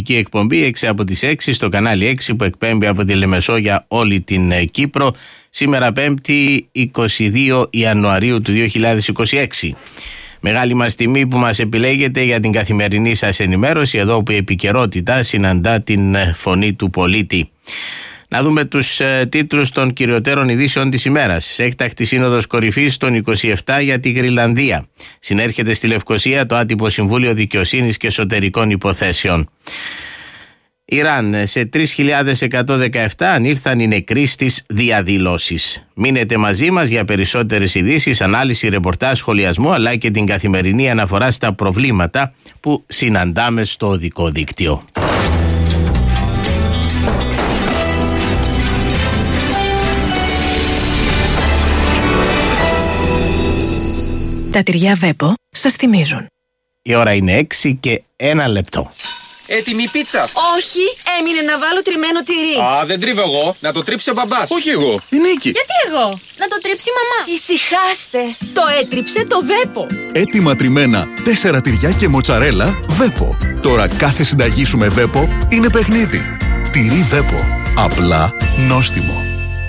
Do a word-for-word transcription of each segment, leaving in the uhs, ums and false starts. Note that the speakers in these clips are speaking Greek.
Εκπομπή έξι από τις έξι στο κανάλι έξι που εκπέμπει από τη Λεμεσό για όλη την Κύπρο, σήμερα Πέμπτη είκοσι δύο Ιανουαρίου του δύο χιλιάδες είκοσι έξι. Μεγάλη μας τιμή που μας επιλέγετε για την καθημερινή σας ενημέρωση, εδώ που η επικαιρότητα συναντά την φωνή του πολίτη. Να δούμε τους ε, τίτλους των κυριωτέρων ειδήσεων της ημέρας. Έκτακτη σύνοδος κορυφής των είκοσι επτά για τη Γροιλανδία. Συνέρχεται στη Λευκοσία το άτυπο Συμβούλιο Δικαιοσύνης και Εσωτερικών Υποθέσεων. Ιράν, σε τρεις χιλιάδες εκατόν δεκαεπτά ανήρθαν οι νεκροί στις διαδηλώσεις. Μείνετε μαζί μας για περισσότερες ειδήσεις, ανάλυση, ρεπορτάζ, σχολιασμό, αλλά και την καθημερινή αναφορά στα προβλήματα που συναντάμε στο οδικό δίκτυο. Τα τυριά Βέπο σας θυμίζουν. Η ώρα είναι έξι και ένα λεπτό. Έτοιμη πίτσα. Όχι, έμεινε να βάλω τριμμένο τυρί. Α, δεν τρίβω εγώ. Να το τρίψει ο μπαμπάς. Όχι εγώ, η Νίκη. Γιατί εγώ? Να το τρίψει η μαμά. Ησυχάστε. Το έτριψε το Βέπο. Έτοιμα τριμμένα, τέσσερα τυριά και μοτσαρέλα Βέπο. Τώρα κάθε συνταγή σου με Βέπο είναι παιχνίδι. Τυρί Βέπο. Απλά νόστιμο.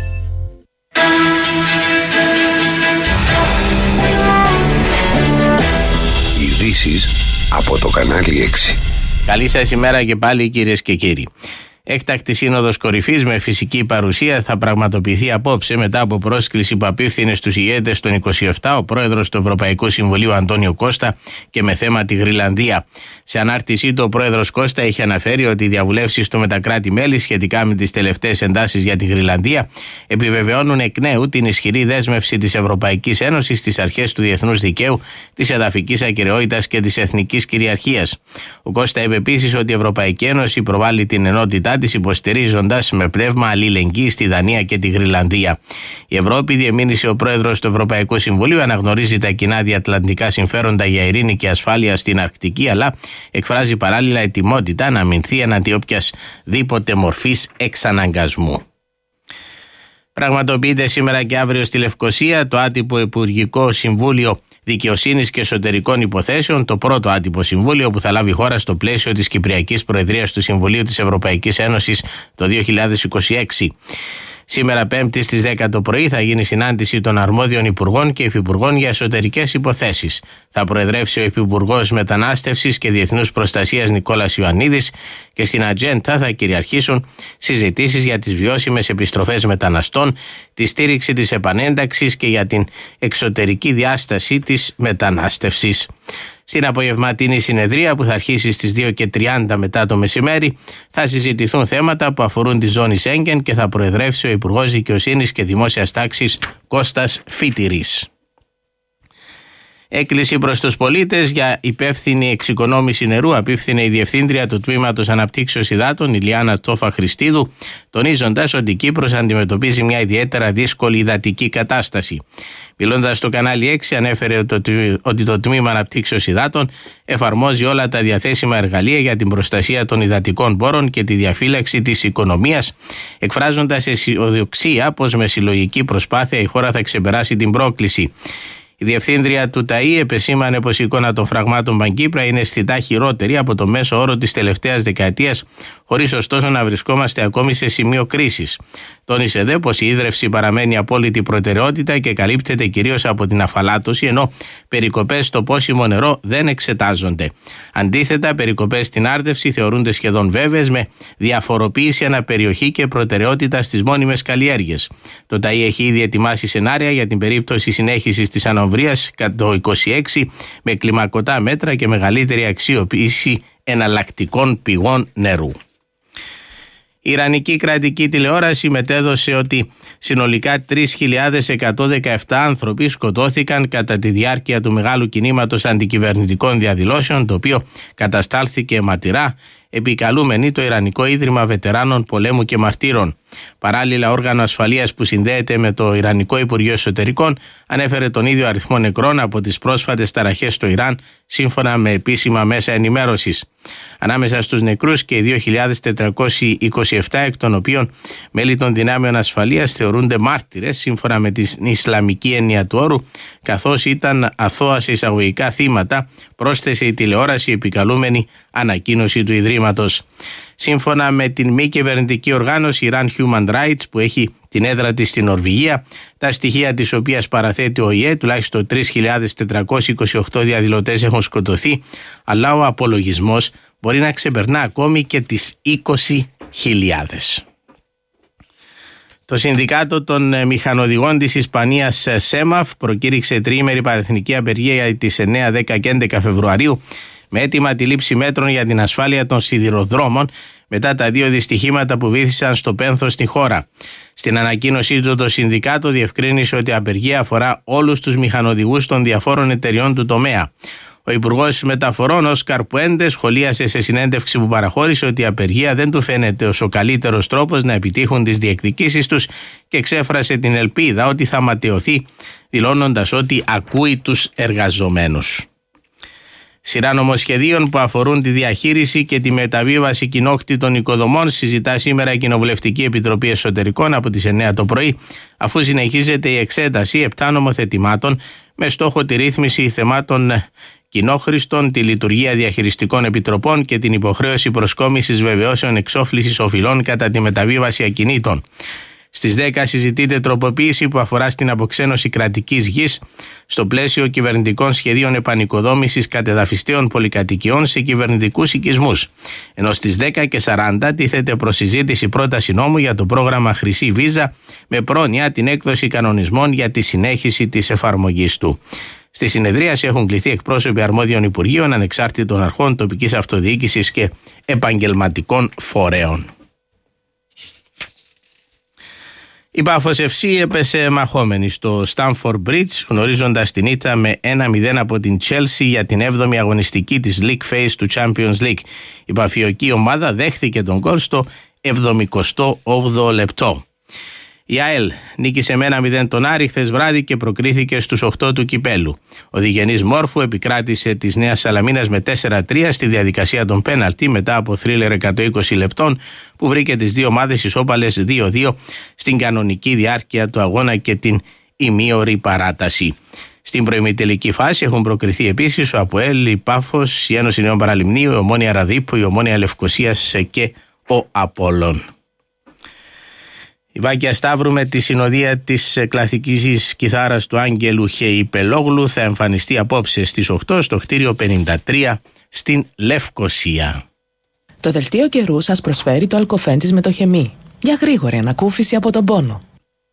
Ειδήσεις από το κανάλι έξι. Καλή σας ημέρα και πάλι, κυρίες και κύριοι. Έκτακτη σύνοδος κορυφής με φυσική παρουσία θα πραγματοποιηθεί απόψε μετά από πρόσκληση που απίφθινε στους ηγέτες των είκοσι επτά ο πρόεδρος του Ευρωπαϊκού Συμβουλίου Αντώνιο Κώστα και με θέμα τη Γροιλανδία. Σε ανάρτησή του, ο πρόεδρος Κώστα είχε αναφέρει ότι οι διαβουλεύσεις του με τα κράτη-μέλη σχετικά με τις τελευταίες εντάσεις για τη Γροιλανδία επιβεβαιώνουν εκ νέου την ισχυρή δέσμευση της Ευρωπαϊκής Ένωσης στις αρχές του διεθνούς δικαίου, της εδαφικής ακεραιότητας και της εθνικής κυριαρχίας. Ο Κώστα είπε επίσης ότι η Ευρωπαϊκή Ένωση προβάλλει την ενότητά της υποστηρίζοντας με πνεύμα αλληλεγγύη τη Δανία και τη Γροιλανδία. Η Ευρώπη, διεμήνυσε ο πρόεδρος του Ευρωπαϊκού Συμβουλίου, αναγνωρίζει τα κοινά διατλαντικά συμφέροντα για ειρήνη και ασφάλεια στην Αρκτική, αλλά εκφράζει παράλληλα ετοιμότητα να αμυνθεί εναντί οποιασδήποτε μορφής εξαναγκασμού. Πραγματοποιείται σήμερα και αύριο στη Λευκοσία το άτυπο Υπουργικό Συμβούλιο Δικαιοσύνης και Εσωτερικών Υποθέσεων, το πρώτο άτυπο συμβούλιο που θα λάβει χώρα στο πλαίσιο της Κυπριακής Προεδρίας του Συμβουλίου της Ευρωπαϊκής Ένωσης το δύο χιλιάδες είκοσι έξι. Σήμερα Πέμπτη στις δέκα το πρωί θα γίνει συνάντηση των αρμόδιων υπουργών και υφυπουργών για εσωτερικές υποθέσεις. Θα προεδρεύσει ο Υφυπουργός Μετανάστευσης και Διεθνούς Προστασίας Νικόλας Ιωαννίδης και στην ατζέντα θα κυριαρχήσουν συζητήσεις για τις βιώσιμες επιστροφές μεταναστών, τη στήριξη της επανένταξης και για την εξωτερική διάσταση της μετανάστευσης. Στην απογευματινή συνεδρία που θα αρχίσει στις δύο και τριάντα μετά το μεσημέρι θα συζητηθούν θέματα που αφορούν τη ζώνη Σέγγεν και θα προεδρεύσει ο Υπουργός Δικαιοσύνης και Δημόσιας Τάξης Κώστας Φίτηρης. Έκκληση προς τους πολίτες για υπεύθυνη εξοικονόμηση νερού απίφθινε η Διευθύντρια του Τμήματος Αναπτύξεως Υδάτων, Ηλιάνα Τσόφα Χριστίδου, τονίζοντας ότι η Κύπρος αντιμετωπίζει μια ιδιαίτερα δύσκολη υδατική κατάσταση. Μιλώντας στο κανάλι έξι, ανέφερε ότι το Τμήμα Αναπτύξεως Υδάτων εφαρμόζει όλα τα διαθέσιμα εργαλεία για την προστασία των υδατικών πόρων και τη διαφύλαξη της οικονομίας, εκφράζοντας αισιοδοξία πως με συλλογική προσπάθεια η χώρα θα ξεπεράσει την πρόκληση. Η Διευθύντρια του ΤΑΗ επεσήμανε πως η εικόνα των φραγμάτων Παγκύπρα είναι αισθητά χειρότερη από το μέσο όρο της τελευταίας δεκαετίας, χωρίς ωστόσο να βρισκόμαστε ακόμη σε σημείο κρίσης. Τόνισε δε πως η ίδρυυση παραμένει απόλυτη προτεραιότητα και καλύπτεται κυρίως από την αφαλάτωση, ενώ περικοπές στο πόσιμο νερό δεν εξετάζονται. Αντίθετα, περικοπές στην άρδευση θεωρούνται σχεδόν βέβαιες, με διαφοροποίηση αναπεριοχή και προτεραιότητα στις μόνιμες καλλιέργειες. Το ΤΑΗ έχει ήδη ετοιμάσει σενάρια για την περίπτωση συνέχισης της ανομβρίας κατά το είκοσι έξι, με κλιμακωτά μέτρα και μεγαλύτερη αξιοποίηση εναλλακτικών πηγών νερού. Η Ιρανική κρατική τηλεόραση μετέδωσε ότι συνολικά τρεις χιλιάδες εκατόν δεκαεπτά άνθρωποι σκοτώθηκαν κατά τη διάρκεια του μεγάλου κινήματος αντικυβερνητικών διαδηλώσεων, το οποίο καταστάλθηκε αιματηρά, επικαλούμενοι το Ιρανικό Ίδρυμα Βετεράνων Πολέμου και Μαρτύρων. Παράλληλα, όργανο ασφαλείας που συνδέεται με το Ιρανικό Υπουργείο Εσωτερικών ανέφερε τον ίδιο αριθμό νεκρών από τις πρόσφατες ταραχές στο Ιράν, σύμφωνα με επίσημα μέσα ενημέρωσης. Ανάμεσα στους νεκρούς και οι δύο χιλιάδες τετρακόσιοι είκοσι επτά, εκ των οποίων μέλη των δυνάμεων ασφαλείας θεωρούνται μάρτυρες, σύμφωνα με την Ισλαμική έννοια του όρου, καθώς ήταν αθώα σε εισαγωγικά θύματα, πρόσθεσε η τηλεόραση επικαλούμενη ανακοίνωση του Ιδρύματος. Σύμφωνα με την μη κυβερνητική οργάνωση Iran Human Rights, που έχει την έδρα της στην Νορβηγία, τα στοιχεία της οποίας παραθέτει ο ΟΗΕ, τουλάχιστον τρεις χιλιάδες τετρακόσιοι είκοσι οκτώ διαδηλωτές έχουν σκοτωθεί, αλλά ο απολογισμός μπορεί να ξεπερνά ακόμη και τις είκοσι χιλιάδες. Το Συνδικάτο των Μηχανοδηγών της Ισπανίας ΣΕΜΑΦ προκήρυξε τριήμερη παρεθνική απεργία τις εννέα, δέκα και έντεκα Φεβρουαρίου με αίτημα τη λήψη μέτρων για την ασφάλεια των σιδηροδρόμων μετά τα δύο δυστυχήματα που βήθησαν στο πένθος στη χώρα. Στην ανακοίνωσή του, το Συνδικάτο διευκρίνησε ότι η απεργία αφορά όλους τους μηχανοδηγούς των διαφόρων εταιριών του τομέα. Ο Υπουργός Μεταφορών Όσκαρ Πουέντε σχολίασε σε συνέντευξη που παραχώρησε ότι η απεργία δεν του φαίνεται ως ο καλύτερος τρόπος να επιτύχουν τις διεκδικήσεις τους και εξέφρασε την ελπίδα ότι θα ματαιωθεί, δηλώνοντας ότι ακούει τους εργαζομένους. Σειρά νομοσχεδίων που αφορούν τη διαχείριση και τη μεταβίβαση κοινόκτητων οικοδομών συζητά σήμερα η Κοινοβουλευτική Επιτροπή Εσωτερικών από τις εννέα το πρωί, αφού συνεχίζεται η εξέταση επτά νομοθετημάτων με στόχο τη ρύθμιση θεμάτων κοινόχρηστων, τη λειτουργία διαχειριστικών επιτροπών και την υποχρέωση προσκόμισης βεβαιώσεων εξόφλησης οφειλών κατά τη μεταβίβαση ακινήτων. Στις δέκα συζητείται τροποποίηση που αφορά στην αποξένωση κρατικής γης στο πλαίσιο κυβερνητικών σχεδίων επανοικοδόμησης κατεδαφιστέων πολυκατοικιών σε κυβερνητικούς οικισμούς. Ενώ στις δέκα και σαράντα τίθεται προς συζήτηση πρόταση νόμου για το πρόγραμμα Χρυσή Βίζα με πρόνοια την έκδοση κανονισμών για τη συνέχιση της εφαρμογής του. Στη συνεδρίαση έχουν κληθεί εκπρόσωποι αρμόδιων Υπουργείων, ανεξάρτητων αρχών, τοπικής αυτοδιοίκησης και επαγγελματικών φορέων. Η Πάφος εφ σι έπεσε μαχόμενη στο Stamford Bridge, γνωρίζοντας την ήττα με ένα μηδέν από την Chelsea για την έβδομη αγωνιστική της League Phase του Champions League. Η παφιωκή ομάδα δέχθηκε τον γκολ στο εβδομηκοστό όγδοο λεπτό. Η ΑΕΛ νίκησε με ένα μηδέν τον Άρη χθες βράδυ και προκρίθηκε στους οκτώ του κυπέλου. Ο Διγενής Μόρφου επικράτησε της Νέας Σαλαμίνας με τέσσερα τρία στη διαδικασία των πέναλτι μετά από θρίλερ εκατόν είκοσι λεπτών που βρήκε τις δύο ομάδες ισόπαλες δύο δύο στην κανονική διάρκεια του αγώνα και την ημίωρη παράταση. Στην προημιτελική φάση έχουν προκριθεί επίσης ο ΑΠΟΕΛ, η Πάφος, η Ένωση Νέων Παραλιμνίου, η Ομόνια Ραδίπου, η Ομόνια Λευκωσίας και ο Απόλλων. Η Βάκια Σταύρου με τη συνοδεία της κλασικής κιθάρας του Άγγελου Χεϊπελόγλου θα εμφανιστεί απόψε στις οκτώ στο κτίριο πενήντα τρία στην Λευκωσία. Το δελτίο καιρού σας προσφέρει το αλκοφέν της μετοχεμή για γρήγορη ανακούφιση από τον πόνο.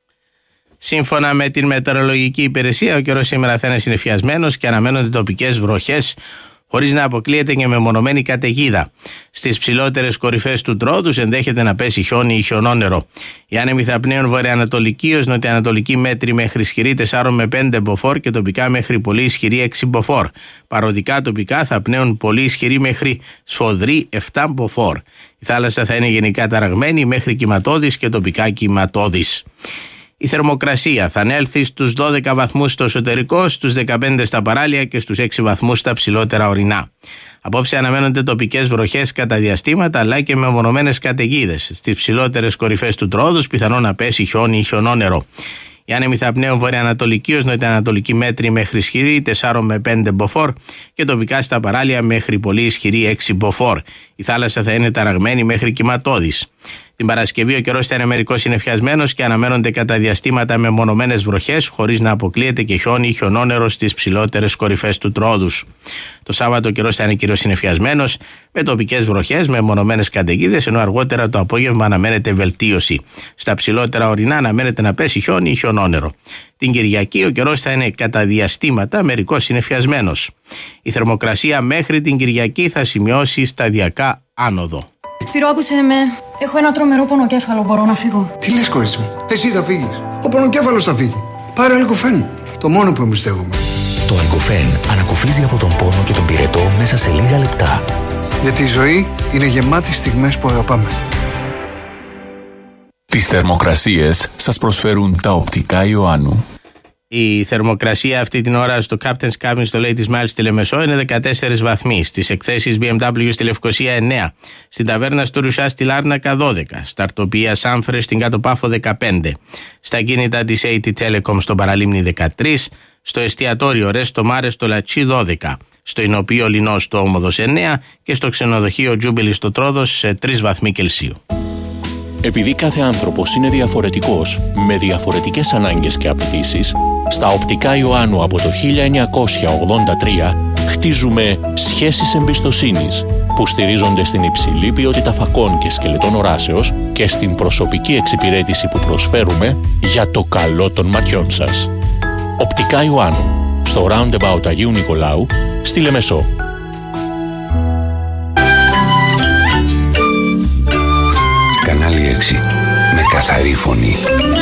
Σύμφωνα με την μετεωρολογική υπηρεσία, ο καιρός σήμερα θα είναι συννεφιασμένος και αναμένονται τοπικές βροχές, χωρίς να αποκλείεται και μεμονωμένη καταιγίδα. Στις ψηλότερες κορυφές του Τρόδους ενδέχεται να πέσει χιόνι ή χιονόνερο. Οι άνεμοι θα πνέουν βορειοανατολική ως νοτιοανατολική μέτρη μέχρι ισχυρή τέσσερα με πέντε μποφόρ και τοπικά μέχρι πολύ ισχυρή έξι μποφόρ. Παροδικά τοπικά θα πνέουν πολύ ισχυρή μέχρι σφοδρή επτά μποφόρ. Η θάλασσα θα είναι γενικά ταραγμένη μέχρι κυματώδης και τοπικά κυματώδης. Η θερμοκρασία θα ανέλθει στους δώδεκα βαθμούς στο εσωτερικό, στους δεκαπέντε στα παράλια και στους έξι βαθμούς στα ψηλότερα ορεινά. Απόψε αναμένονται τοπικές βροχές κατά διαστήματα αλλά και μεμονωμένες καταιγίδες. Στις ψηλότερες κορυφές του Τρόδους πιθανόν να πέσει χιόνι ή χιονόνερο. Οι άνεμοι θα πνέουν βορειοανατολική ως νοτιοανατολική μέτρη μέχρι ισχυρή τέσσερα με πέντε μποφόρ και τοπικά στα παράλια μέχρι πολύ ισχυρή έξι μποφόρ. Η θάλασσα θα είναι ταραγμένη μέχρι κυματώδης. Την Παρασκευή ο καιρός θα είναι μερικώς συννεφιασμένος και αναμένονται κατά διαστήματα μεμονωμένες βροχές, χωρίς να αποκλείεται και χιόνι ή χιονόνερο στις ψηλότερες κορυφές του Τρόδους. Το Σάββατο ο καιρός θα είναι κυρίως συννεφιασμένος με τοπικές βροχές, με μεμονωμένες καταιγίδες, ενώ αργότερα το απόγευμα αναμένεται βελτίωση. Στα ψηλότερα ορεινά αναμένεται να πέσει χιόνι ή χιονόνερο. Την Κυριακή ο καιρός θα είναι κατά διαστήματα μερικώς συννεφιασμένος. Η θερμοκρασία μέχρι την Κυριακή θα σημειώσει σταδιακά άνοδο. Σπύρο, άκουσε με. Έχω ένα τρομερό πονοκέφαλο. Μπορώ να φύγω? Τι λες, κορίτσι μου? Εσύ θα φύγεις. Ο πονοκέφαλος θα φύγει. Πάρε αλκοφέν. Το μόνο που εμπιστεύομαι. Το αλκοφέν ανακουφίζει από τον πόνο και τον πυρετό μέσα σε λίγα λεπτά. Γιατί η ζωή είναι γεμάτη στιγμές που αγαπάμε. Τις θερμοκρασίες σας προσφέρουν τα οπτικά Ιωάννου. Η θερμοκρασία αυτή την ώρα στο Captain's Cabin στο Ladies Mile στη Λεμεσό είναι δεκατέσσερις βαθμοί. Στις εκθέσεις μπι εμ ντάμπλιου στη Λευκοσία εννέα. Στην ταβέρνα στο Ρουσά στη Λάρνακα δώδεκα. Στα αρτοπία Σάμφρε στην Κάτω Πάφο δεκαπέντε. Στα κίνητα της έι τι Telecom στον Παραλίμνη δεκατρία. Στο εστιατόριο Ρέστο Μάρε στο Λατσί δώδεκα. Στο Ινοπείο Λινό στο Όμοδος εννέα. Και στο ξενοδοχείο Τζούμπιλι στο Τρόδος σε τρεις βαθμοί Κελσίου. Επειδή κάθε άνθρωπος είναι διαφορετικός, με διαφορετικές ανάγκες και απαιτήσεις, στα Οπτικά Ιωάννου από το χίλια εννιακόσια ογδόντα τρία χτίζουμε σχέσεις εμπιστοσύνης που στηρίζονται στην υψηλή ποιότητα φακών και σκελετών οράσεως και στην προσωπική εξυπηρέτηση που προσφέρουμε για το καλό των ματιών σας. Οπτικά Ιωάννου, στο Roundabout Αγίου Νικολάου, στη Λεμεσό. Κανάλι έξι, με καθαρή φωνή.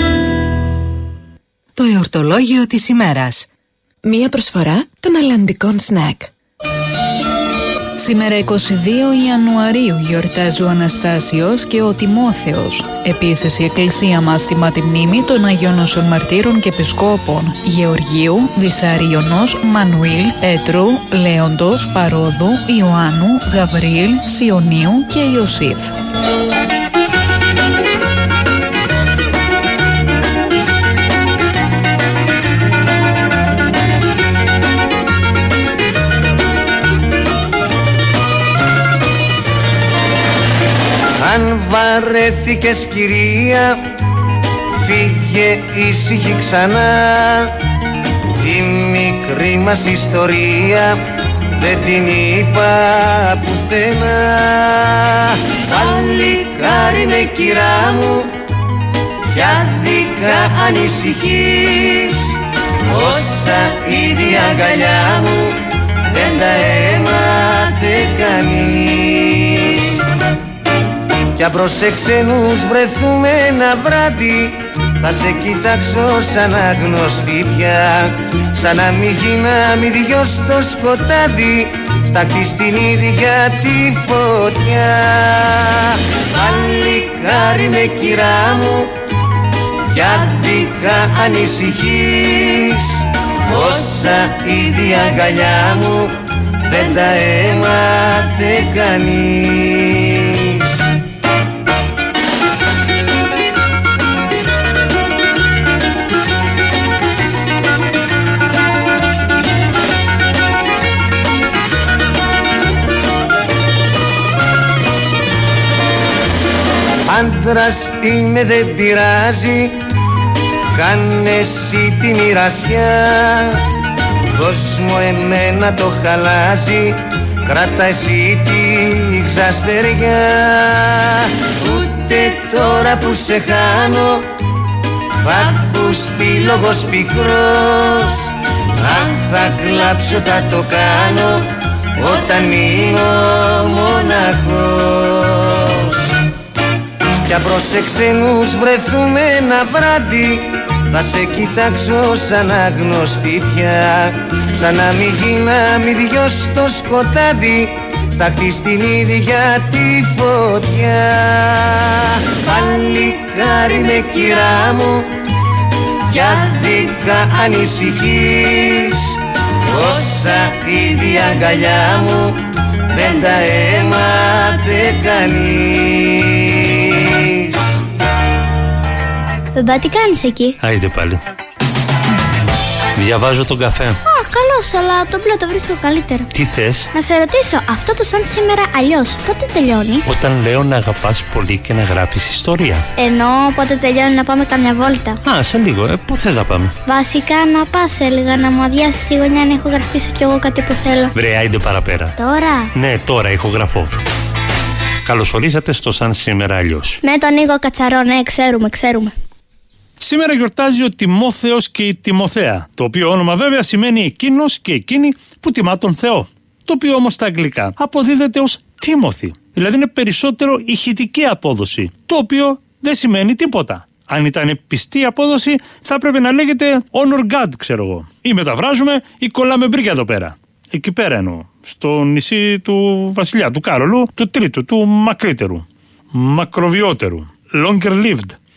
Το εορτολόγιο της ημέρας. Μία προσφορά των αλλαντικών σνακ. Σήμερα εικοστή δεύτερη Ιανουαρίου γιορτάζει ο Αναστάσιος και ο Τιμόθεος. Επίσης η Εκκλησία μας τιμά τη μνήμη των Αγίων Νοσών Μαρτύρων και Επισκόπων Γεωργίου, Βυσαρίωνος, Μανουήλ, Πέτρου, Λέοντος, Παρόδου, Ιωάννου, Γαβριήλ, Σιωνίου και Ιωσήφ. Αν βαρέθηκες κυρία, φύγε ήσυχη ξανά. Τη μικρή μας ιστορία δεν την είπα πουθενά. Παλικάρι με κυρά μου, για δικά ανησυχείς. Όσα ήδη αγκαλιά μου δεν τα έμαθε κανείς. Κι αν προς εξένους βρεθούμε ένα βράδυ, θα σε κοιτάξω σαν αγνωστή πια. Σαν να μην γίναμε δυο στο σκοτάδι, στακτή στην ίδια τη φωτιά. Παλικάρι με κυρά μου, για δικά ανησυχείς. Όσα ήδη αγκαλιά μου δεν τα έμαθε κανείς. Άντρας είμαι δεν πειράζει, κάνε εσύ τη μοιρασιά. Δώσ' μου εμένα το χαλάζι, κράτα εσύ τη ξαστεριά. Ούτε τώρα που σε χάνω θα ακουστεί λόγος πικρός. Αν θα κλάψω θα το κάνω όταν μείνω μοναχός. Κι αν προς εξένους βρεθούμε ένα βράδυ, θα σε κοιτάξω σαν αγνωστή πια. Σαν να μην γίναμε δυο στο σκοτάδι, στακτή στην ίδια τη φωτιά. Παλικάρι με κυρά μου, για δικά ανησυχείς. Όσα ήδη αγκαλιά μου δεν τα έμαθε κανείς. Μπαμπά, τι κάνεις εκεί? Άιντε πάλι. Διαβάζω τον καφέ. Α, καλώς, αλλά το μπλε το βρίσκω καλύτερο. Τι θες? Να σε ρωτήσω, αυτό το σαν σήμερα αλλιώς, πότε τελειώνει? Όταν λέω να αγαπάς πολύ και να γράφεις ιστορία. Ενώ πότε τελειώνει να πάμε καμιά βόλτα. Α, σε λίγο, ε, πού θες να πάμε? Βασικά να πας, έλεγα, να μου αδειάσεις τη γωνιά να ηχογραφήσω κι εγώ κάτι που θέλω. Βρε, άιντε παραπέρα. Τώρα? Ναι, τώρα ηχογραφώ. Καλωσορίσατε στο σαν σήμερα αλλιώς. Με τον Νίκο Κατσαρό, ναι, ξέρουμε, ξέρουμε. Σήμερα γιορτάζει ο Τιμόθεος και η Τιμοθέα, το οποίο όνομα βέβαια σημαίνει εκείνος και εκείνη που τιμά τον Θεό. Το οποίο όμως στα αγγλικά αποδίδεται ως Timothy, δηλαδή είναι περισσότερο ηχητική απόδοση, το οποίο δεν σημαίνει τίποτα. Αν ήταν πιστή απόδοση θα έπρεπε να λέγεται Honor God, ξέρω εγώ. Ή μεταφράζουμε ή κολλάμε μπρίκια εδώ πέρα. Εκεί πέρα εννοώ, στο νησί του βασιλιά, του Κάρολου, του τρίτου, του μακρύτερου, μακροβιότερου, longer lived.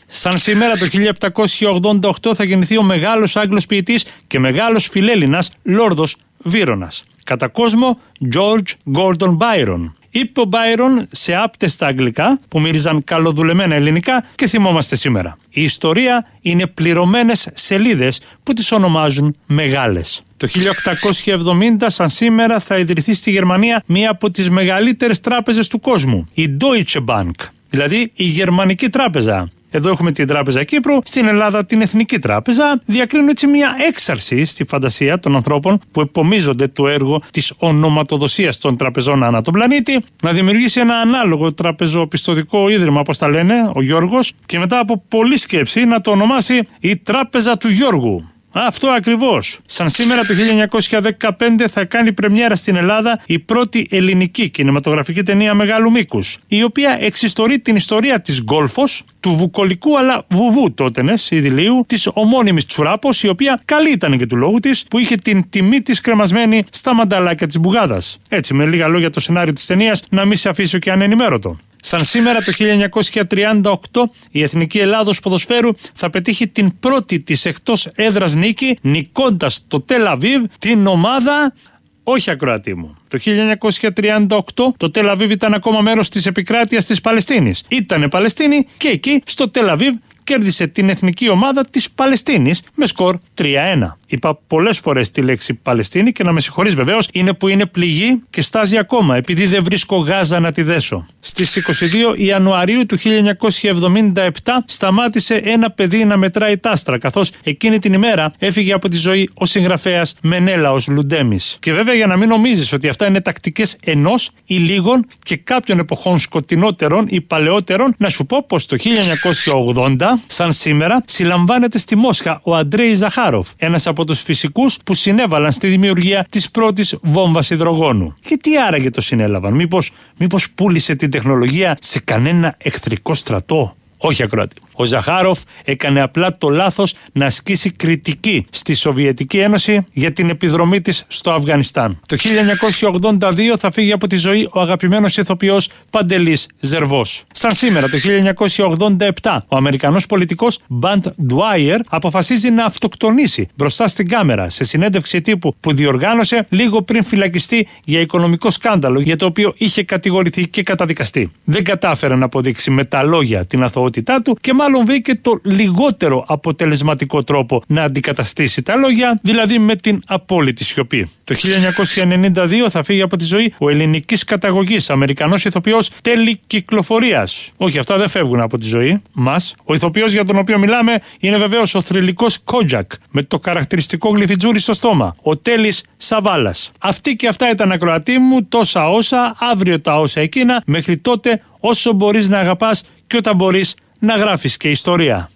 Σαν σήμερα το χίλια επτακόσια ογδόντα οκτώ θα γεννηθεί ο μεγάλος Άγγλος ποιητής και μεγάλος φιλέλληνας Λόρδος Βύρονας. Κατά κόσμο, George Gordon Byron. Είπε ο Byron σε άπτες στα αγγλικά που μύριζαν καλοδουλεμένα ελληνικά και θυμόμαστε σήμερα. Η ιστορία είναι πληρωμένες σελίδες που τις ονομάζουν μεγάλες. Το χίλια οκτακόσια εβδομήντα, σαν σήμερα, θα ιδρυθεί στη Γερμανία μία από τις μεγαλύτερες τράπεζες του κόσμου, η Deutsche Bank, δηλαδή η Γερμανική Τράπεζα. Εδώ έχουμε την Τράπεζα Κύπρου, στην Ελλάδα την Εθνική Τράπεζα. Διακρίνουν έτσι μια έξαρση στη φαντασία των ανθρώπων που επομίζονται το έργο της ονοματοδοσίας των τραπεζών ανά τον πλανήτη να δημιουργήσει ένα ανάλογο τραπεζοπιστωτικό ίδρυμα, όπως τα λένε, ο Γιώργος, και μετά από πολλή σκέψη να το ονομάσει η Τράπεζα του Γιώργου. Αυτό ακριβώς. Σαν σήμερα το χίλια εννιακόσια δεκαπέντε θα κάνει πρεμιέρα στην Ελλάδα η πρώτη ελληνική κινηματογραφική ταινία μεγάλου μήκους, η οποία εξιστορεί την ιστορία της γκόλφος, του βουκολικού αλλά βουβού τότενες ειδηλίου, της ομώνυμης Τσουράπος, η οποία καλή ήταν και του λόγου της, που είχε την τιμή της κρεμασμένη στα μανταλάκια της μπουγάδας. Έτσι, με λίγα λόγια, το σενάριο της ταινίας να μην σε αφήσω και ανενημέρωτο. Σαν σήμερα το χίλια εννιακόσια τριάντα οκτώ η Εθνική Ελλάδος Ποδοσφαίρου θα πετύχει την πρώτη της εκτός έδρας νίκη, νικώντας το Τελ Αβίβ την ομάδα... Όχι, ακροατή μου. Το χίλια εννιακόσια τριάντα οκτώ το Τελ Αβίβ ήταν ακόμα μέρος της επικράτειας της Παλαιστίνης. Ήτανε Παλαιστίνη και εκεί στο Τελ Αβίβ κέρδισε την εθνική ομάδα της Παλαιστίνης με σκορ τρία ένα. Είπα πολλές φορές τη λέξη Παλαιστίνη και να με συγχωρείς βεβαίως, είναι που είναι πληγή και στάζει ακόμα επειδή δεν βρίσκω γάζα να τη δέσω. Στις είκοσι δύο Ιανουαρίου του χίλια εννιακόσια εβδομήντα επτά σταμάτησε ένα παιδί να μετράει τάστρα, καθώς εκείνη την ημέρα έφυγε από τη ζωή ο συγγραφέας Μενέλαος Λουντέμις. Και βέβαια, για να μην νομίζεις ότι αυτά είναι τακτικές ενός ή λίγων και κάποιων εποχών σκοτεινότερων ή παλαιότερων, να σου πω πως το χίλια εννιακόσια ογδόντα, σαν σήμερα, συλλαμβάνεται στη Μόσχα ο Αντρέι Ζαχάροφ, ένας από τους φυσικούς που συνέβαλαν στη δημιουργία της πρώτης βόμβας υδρογόνου. Και τι άραγε το συνέλαβαν, μήπως, μήπως πούλησε την τεχνολογία σε κανένα εχθρικό στρατό? Όχι, ακροατή. Ο Ζαχάροφ έκανε απλά το λάθος να ασκήσει κριτική στη Σοβιετική Ένωση για την επιδρομή της στο Αφγανιστάν. Το χίλια εννιακόσια ογδόντα δύο θα φύγει από τη ζωή ο αγαπημένος ηθοποιός Παντελής Ζερβός. Σαν σήμερα το χίλια εννιακόσια ογδόντα επτά ο Αμερικανός πολιτικός Μπαντ Ντουάιερ αποφασίζει να αυτοκτονήσει μπροστά στην κάμερα σε συνέντευξη τύπου που διοργάνωσε λίγο πριν φυλακιστεί για οικονομικό σκάνδαλο για το οποίο είχε κατηγορηθεί και καταδικαστεί. Δεν κατάφερε να αποδείξει με τα λόγια την αθωότητά του και μάλλον βρήκε το λιγότερο αποτελεσματικό τρόπο να αντικαταστήσει τα λόγια, δηλαδή με την απόλυτη σιωπή. Το χίλια εννιακόσια ενενήντα δύο θα φύγει από τη ζωή ο ελληνικής καταγωγής Αμερικανός ηθοποιός Τέλη Κυκλοφορίας. Όχι, αυτά δεν φεύγουν από τη ζωή μας. Ο ηθοποιός για τον οποίο μιλάμε είναι βεβαίως ο θρυλικός Κότζακ με το χαρακτηριστικό γλυφιτζούρι στο στόμα, ο Τέλης Σαβάλας. Αυτή και αυτά ήταν, ακροατή μου, τόσα όσα, αύριο τα όσα εκείνα. Μέχρι τότε, όσο μπορείς να αγαπάς και όταν μπορείς να γράφεις και ιστορία.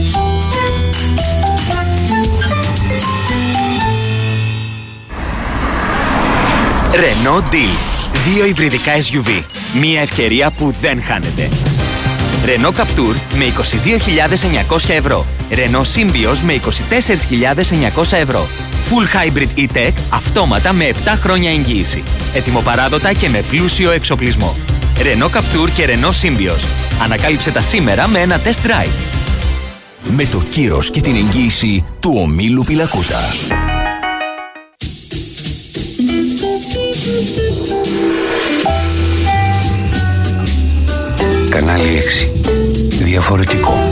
Renault Deal. Δύο υβριδικά ες γιου βι. Μία ευκαιρία που δεν χάνεται. Renault Captur με είκοσι δύο χιλιάδες εννιακόσια ευρώ. Renault Symbioz με είκοσι τέσσερις χιλιάδες εννιακόσια ευρώ. Full Hybrid E-Tech αυτόματα με επτά χρόνια εγγύηση. Ετοιμοπαράδοτα και με πλούσιο εξοπλισμό. Renault Captur και Renault Symbioz. Ανακάλυψε τα σήμερα με ένα test drive. Με το κύρος και την εγγύηση του ομίλου Πιλακούτα. Κανάλι έξι. Διαφορετικό.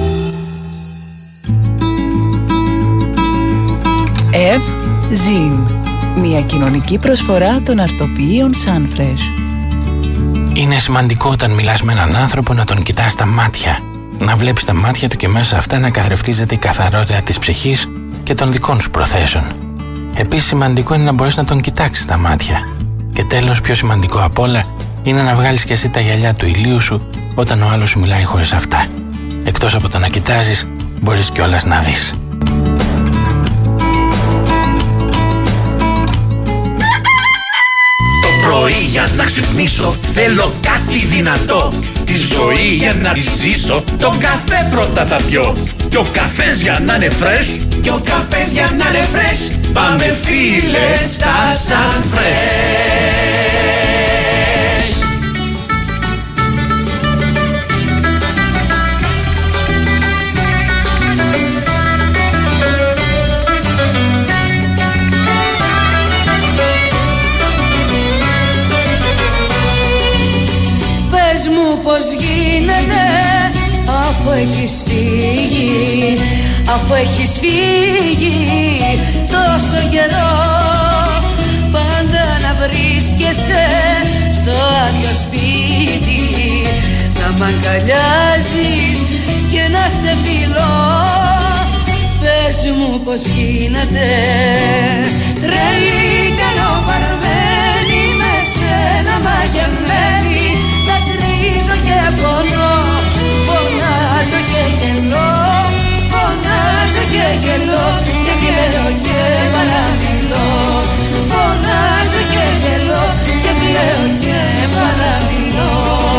Ευ Ζιν. Μια κοινωνική προσφορά των αρτοποιείων Sunfresh. Είναι σημαντικό όταν μιλάς με έναν άνθρωπο να τον κοιτάς στα μάτια. Να βλέπεις τα μάτια του και μέσα αυτά να καθρεφτίζεται η καθαρότητα της ψυχής και των δικών σου προθέσεων. Επίσης, σημαντικό είναι να μπορείς να τον κοιτάξεις στα μάτια. Και τέλος, πιο σημαντικό απ' όλα, είναι να βγάλεις και εσύ τα γυαλιά του ηλίου σου όταν ο άλλος σου μιλάει χωρίς αυτά. Εκτός από το να κοιτάζεις, μπορείς κιόλας να δεις. Πρωί για να ξυπνήσω θέλω κάτι δυνατό. Τη ζωή για να τη ζήσω τον καφέ πρώτα θα πιω. Και ο καφές για να είναι fresh, και ο καφές για να είναι fresh, πάμε φίλε στα Sunfresh. γίνεται αφού έχεις φύγει, αφού έχεις φύγει τόσο καιρό. Πάντα να βρίσκεσαι στο άδειο σπίτι, να μ' αγκαλιάζεις και να σε φιλώ. Πες μου πως γίνεται τρελή καλοπαρμένη, με σένα μαγεμένη, δακρύζω και πονώ, φωνάζω και γελώ, φωνάζω και γελώ και κλαίω και παραμιλώ, φωνάζω και γελώ και κλαίω και παραμιλώ.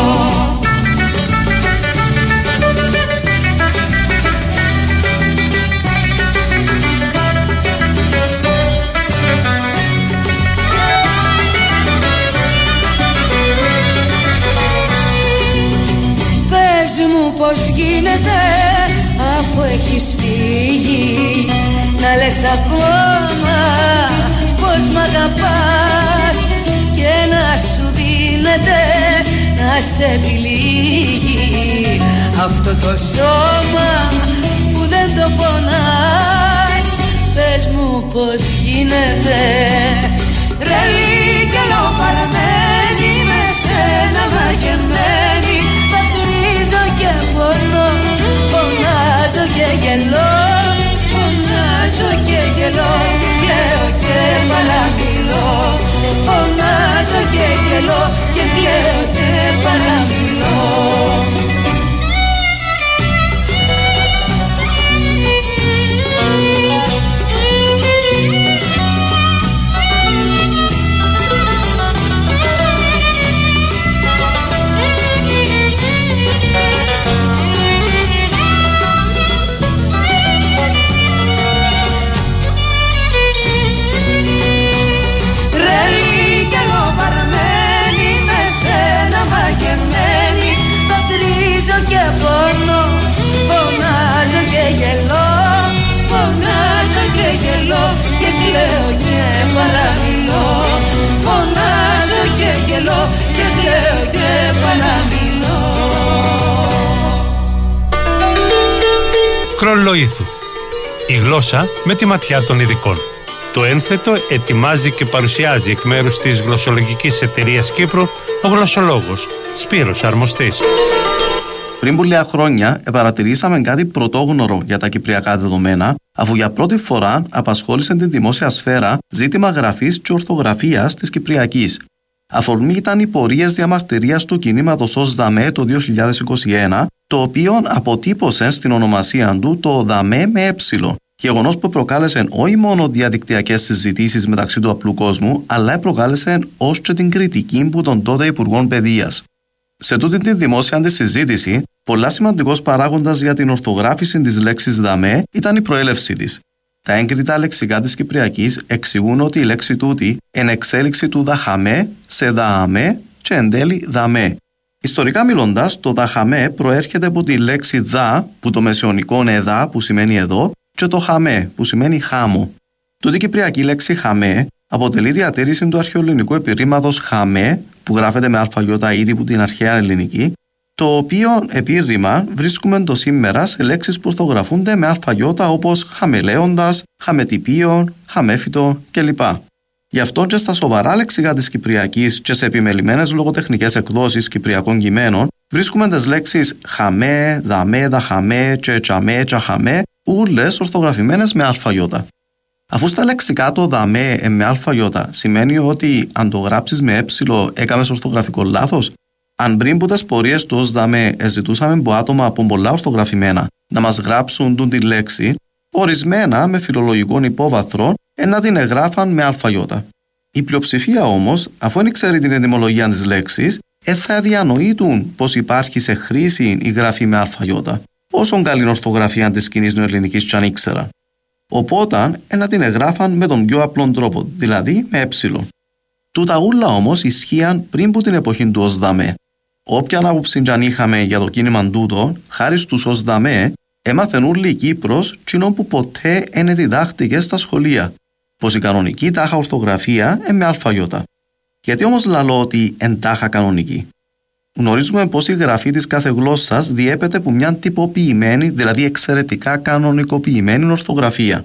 Μου πως γίνεται αφού έχεις φύγει, να λες ακόμα πως μ' αγαπάς και να σου δίνεται να σε επιλύγει αυτό το σώμα που δεν το πονάς. Πες μου πως γίνεται τρελή και λοπαρμένη, με σένα μαγεμένη, και πονώ, φωνάζω και γελώ, φωνάζω και γελώ, κλαίω και παραμιλώ, φωνάζω και γελώ και κλαίω και παραμιλώ. Και πονώ, φωνάζω και γελώ, φωνάζω και γελώ και κλαίω και παραμιλώ, φωνάζω και γελώ και κλαίω και παραμιλώ. Κρολοήθου. Η γλώσσα με τη ματιά των ειδικών. Το ένθετο ετοιμάζει και παρουσιάζει εκ μέρους της γλωσσολογικής εταιρείας Κύπρου ο γλωσσολόγος Σπύρος Αρμοστής. Πριν πολλές χρόνια επαρατηρήσαμε κάτι πρωτόγνωρο για τα κυπριακά δεδομένα, αφού για πρώτη φορά απασχόλησε τη δημόσια σφαίρα ζήτημα γραφής και ορθογραφίας της κυπριακής. Αφορμή ήταν οι πορείες διαμαρτυρίας του κινήματος ως ΔΑΜΕ το δύο χιλιάδες είκοσι ένα, το οποίο αποτύπωσε στην ονομασία του το ΔΑΜΕ με ε, γεγονός που προκάλεσε όχι μόνο διαδικτυακές συζητήσεις μεταξύ του απλού κόσμου, αλλά προκάλεσε ως και την κριτική που των τότε Υπουργών Παιδείας. Σε τούτη τη δημόσια τη συζήτηση, πολλά σημαντικός παράγοντας για την ορθογράφηση της λέξης ΔΑΜΕ ήταν η προέλευσή της. Τα έγκριτα λεξικά της Κυπριακής εξηγούν ότι η λέξη τούτη είναι εξέλιξη του δαχαμέ σε δααμέ και εν τέλει δαμέ. Ιστορικά μιλώντας, το δαχαμέ προέρχεται από τη λέξη δα, που το μεσαιωνικό είναι εδά, που σημαίνει εδώ, και το χαμέ, που σημαίνει χάμο. Τούτη η κυπριακή λέξη χαμέ αποτελεί διατήρηση του αρχαιοελληνικού επιρρήματος χαμέ, που γράφεται με αλφαγιώτα ήδη από την αρχαία ελληνική, το οποίο επίρρημα βρίσκουμε το σήμερα σε λέξεις που ορθογραφούνται με αλφαγιώτα όπως χαμελέοντας, χαμετυπίον, χαμέφυτο κλπ. Γι' αυτό και στα σοβαρά λεξικά της Κυπριακής και σε επιμελημένες λογοτεχνικές εκδόσεις κυπριακών κειμένων βρίσκουμε τις λέξεις χαμέ, δαμέ, δαχαμέ, τσετσαμέ, τσαχαμέ, ούλες ορθογραφημένες με αλφαγιώτα. Αφού στα λεξικά το δαμέ με αλφαγιώτα σημαίνει ότι αν το γράψεις με ε έκαμες ορθογραφικό λάθος, αν πριν που τις πορείες του ως δαμέ ζητούσαμε από άτομα από πολλά ορθογραφημένα να μας γράψουν τον τη λέξη, ορισμένα με φιλολογικών υπόβαθρο να την εγγράφαν με αλφαγιώτα. Η πλειοψηφία όμως, αφού δεν ξέρει την ετυμολογία της λέξης, ε, θα διανοείτουν πως υπάρχει σε χρήση η γραφή με αλφαγιώτα, όσον καλή ορθογραφία της κοινής νοελληνικής κι αν ήξερα. Οπότε, ε, να την εγγράφαν με τον πιο απλό τρόπο, δηλαδή με ε. Τούτα ούλα όμως ισχύαν πριν που την εποχή του ως δαμέ. Όποιαν άποψη κι αν είχαμε για το κίνημα τούτο, χάρη στους ως δαμέ, έμαθεν ούλη η Κύπρος τσινό που ποτέ δεν διδάχτηκε στα σχολεία, πως η κανονική τάχα ορθογραφία είναι με αλφαγιώτα. Γιατί όμως λαλώ ότι εν τάχα κανονική? Γνωρίζουμε πως η γραφή της κάθε γλώσσας διέπεται από μια τυποποιημένη, δηλαδή εξαιρετικά κανονικοποιημένη ορθογραφία.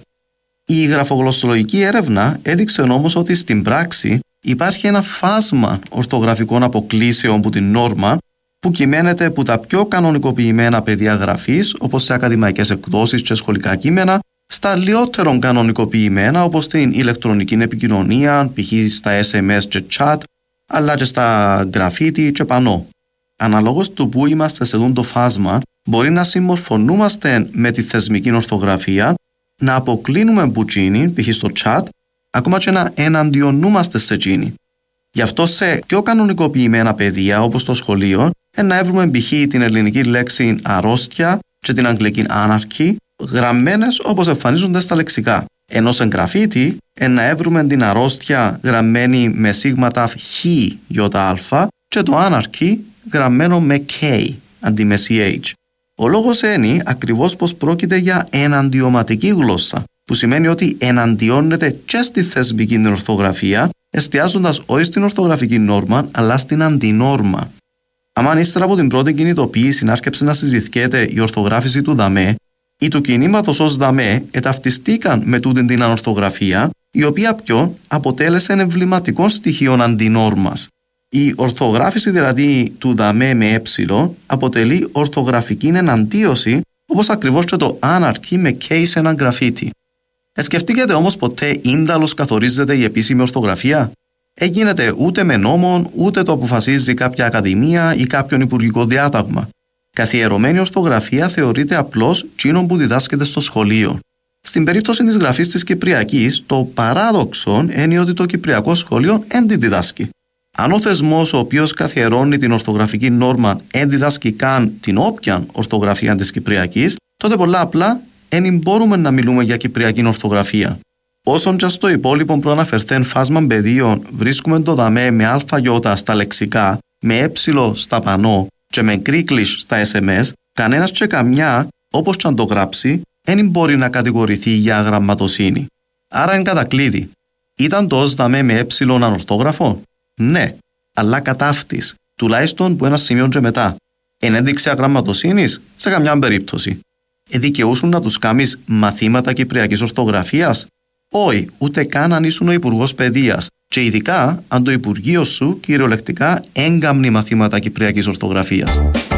Η γραφογλωσσολογική έρευνα έδειξε όμως ότι στην πράξη υπάρχει ένα φάσμα ορθογραφικών αποκλήσεων από την νόρμα που κυμαίνεται από τα πιο κανονικοποιημένα πεδία γραφής, όπως σε ακαδημαϊκές εκδόσεις και σχολικά κείμενα, στα λιότερον κανονικοποιημένα, όπως στην ηλεκτρονική επικοινωνία, π.χ. στα ες εμ ες και chat, αλλά και στα γραφίτι και πανό. Αναλόγως του που είμαστε σε το φάσμα, μπορεί να συμμορφωνούμαστε με τη θεσμική ορθογραφία, να αποκλίνουμε μπουτσίνι, π.χ. στο chat, ακόμα και να εναντιονούμαστε σε εκείνη. Γι' αυτό σε πιο κανονικοποιημένα πεδία, όπως το σχολείο, να έβρουμε π.χ. την ελληνική λέξη αρρώστια και την αγγλική άναρχη, γραμμένες όπως εμφανίζονται στα λεξικά. Ενώ σε γραφίτι, να έβρουμε την αρρώστια γραμμένη με σίγματα χ, ι, α και το άναρχη γραμμένο με k, αντί με ch. Ο λόγος είναι ακριβώς πως πρόκειται για εναντιωματική γλώσσα, που σημαίνει ότι εναντιώνεται και στη θεσμική ορθογραφία, εστιάζοντας όχι στην ορθογραφική νόρμα, αλλά στην αντινόρμα. Αν ύστερα από την πρώτη κινητοποίηση άρκεψε να συζητιέται η ορθογράφηση του ΔΑΜΕ, ή του κινήματος ως ΔΑΜΕ εταυτιστήκαν με τούτην την ανορθογραφία, η οποία πιο αποτέλεσε εμβληματικό στοιχείο αντινόρμας. Η ορθογράφηση δηλαδή του ΔΑΜΕ με ε αποτελεί ορθογραφική εναντίωση, όπως ακριβώς και το άναρχη με k σε έναν γραφίτι. Εσκεφτήκετε όμως ποτέ ίνταλος καθορίζεται η επίσημη ορθογραφία? Έγινεται ούτε με νόμον, ούτε το αποφασίζει κάποια ακαδημία ή κάποιον υπουργικό διάταγμα. Καθιερωμένη ορθογραφία θεωρείται απλώς τσίνον που διδάσκεται στο σχολείο. Στην περίπτωση της γραφής της Κυπριακής, το παράδοξο είναι ότι το Κυπριακό σχολείο δεν τη διδάσκει. Αν ο θεσμός ο οποίος καθιερώνει την ορθογραφική νόρμα δεν διδάσκει καν την όποια ορθογραφία της Κυπριακής, τότε πολλά απλά δεν μπορούμε να μιλούμε για Κυπριακή ορθογραφία. Όσον και στο υπόλοιπο προαναφερθέν φάσμα πεδίων βρίσκουμε το ΔΑΜΕ με ΑΙ στα λεξικά, με ε στα πανό και με γκρίκλις στα ες εμ ες, κανένας και καμιά, όπως και αν το γράψει, δεν μπορεί να κατηγορηθεί για αγραμματοσύνη. Άρα εν κατακλείδη, ήταν το ως ΔΑΜΕ με ε ανορθόγραφο? Ναι, αλλά κατά αυτής, τουλάχιστον που ένα σημείο και μετά. Εν ένδειξη αγραμματοσύνης, σε καμιά περίπτωση. Εδικαιούσουν να τους κάνεις μαθήματα Κυπριακής ορθογραφίας? Όχι, ούτε καν αν ήσουν ο Υπουργός Παιδείας, και ειδικά αν το Υπουργείο σου κυριολεκτικά έγκαμνει μαθήματα Κυπριακής ορθογραφίας.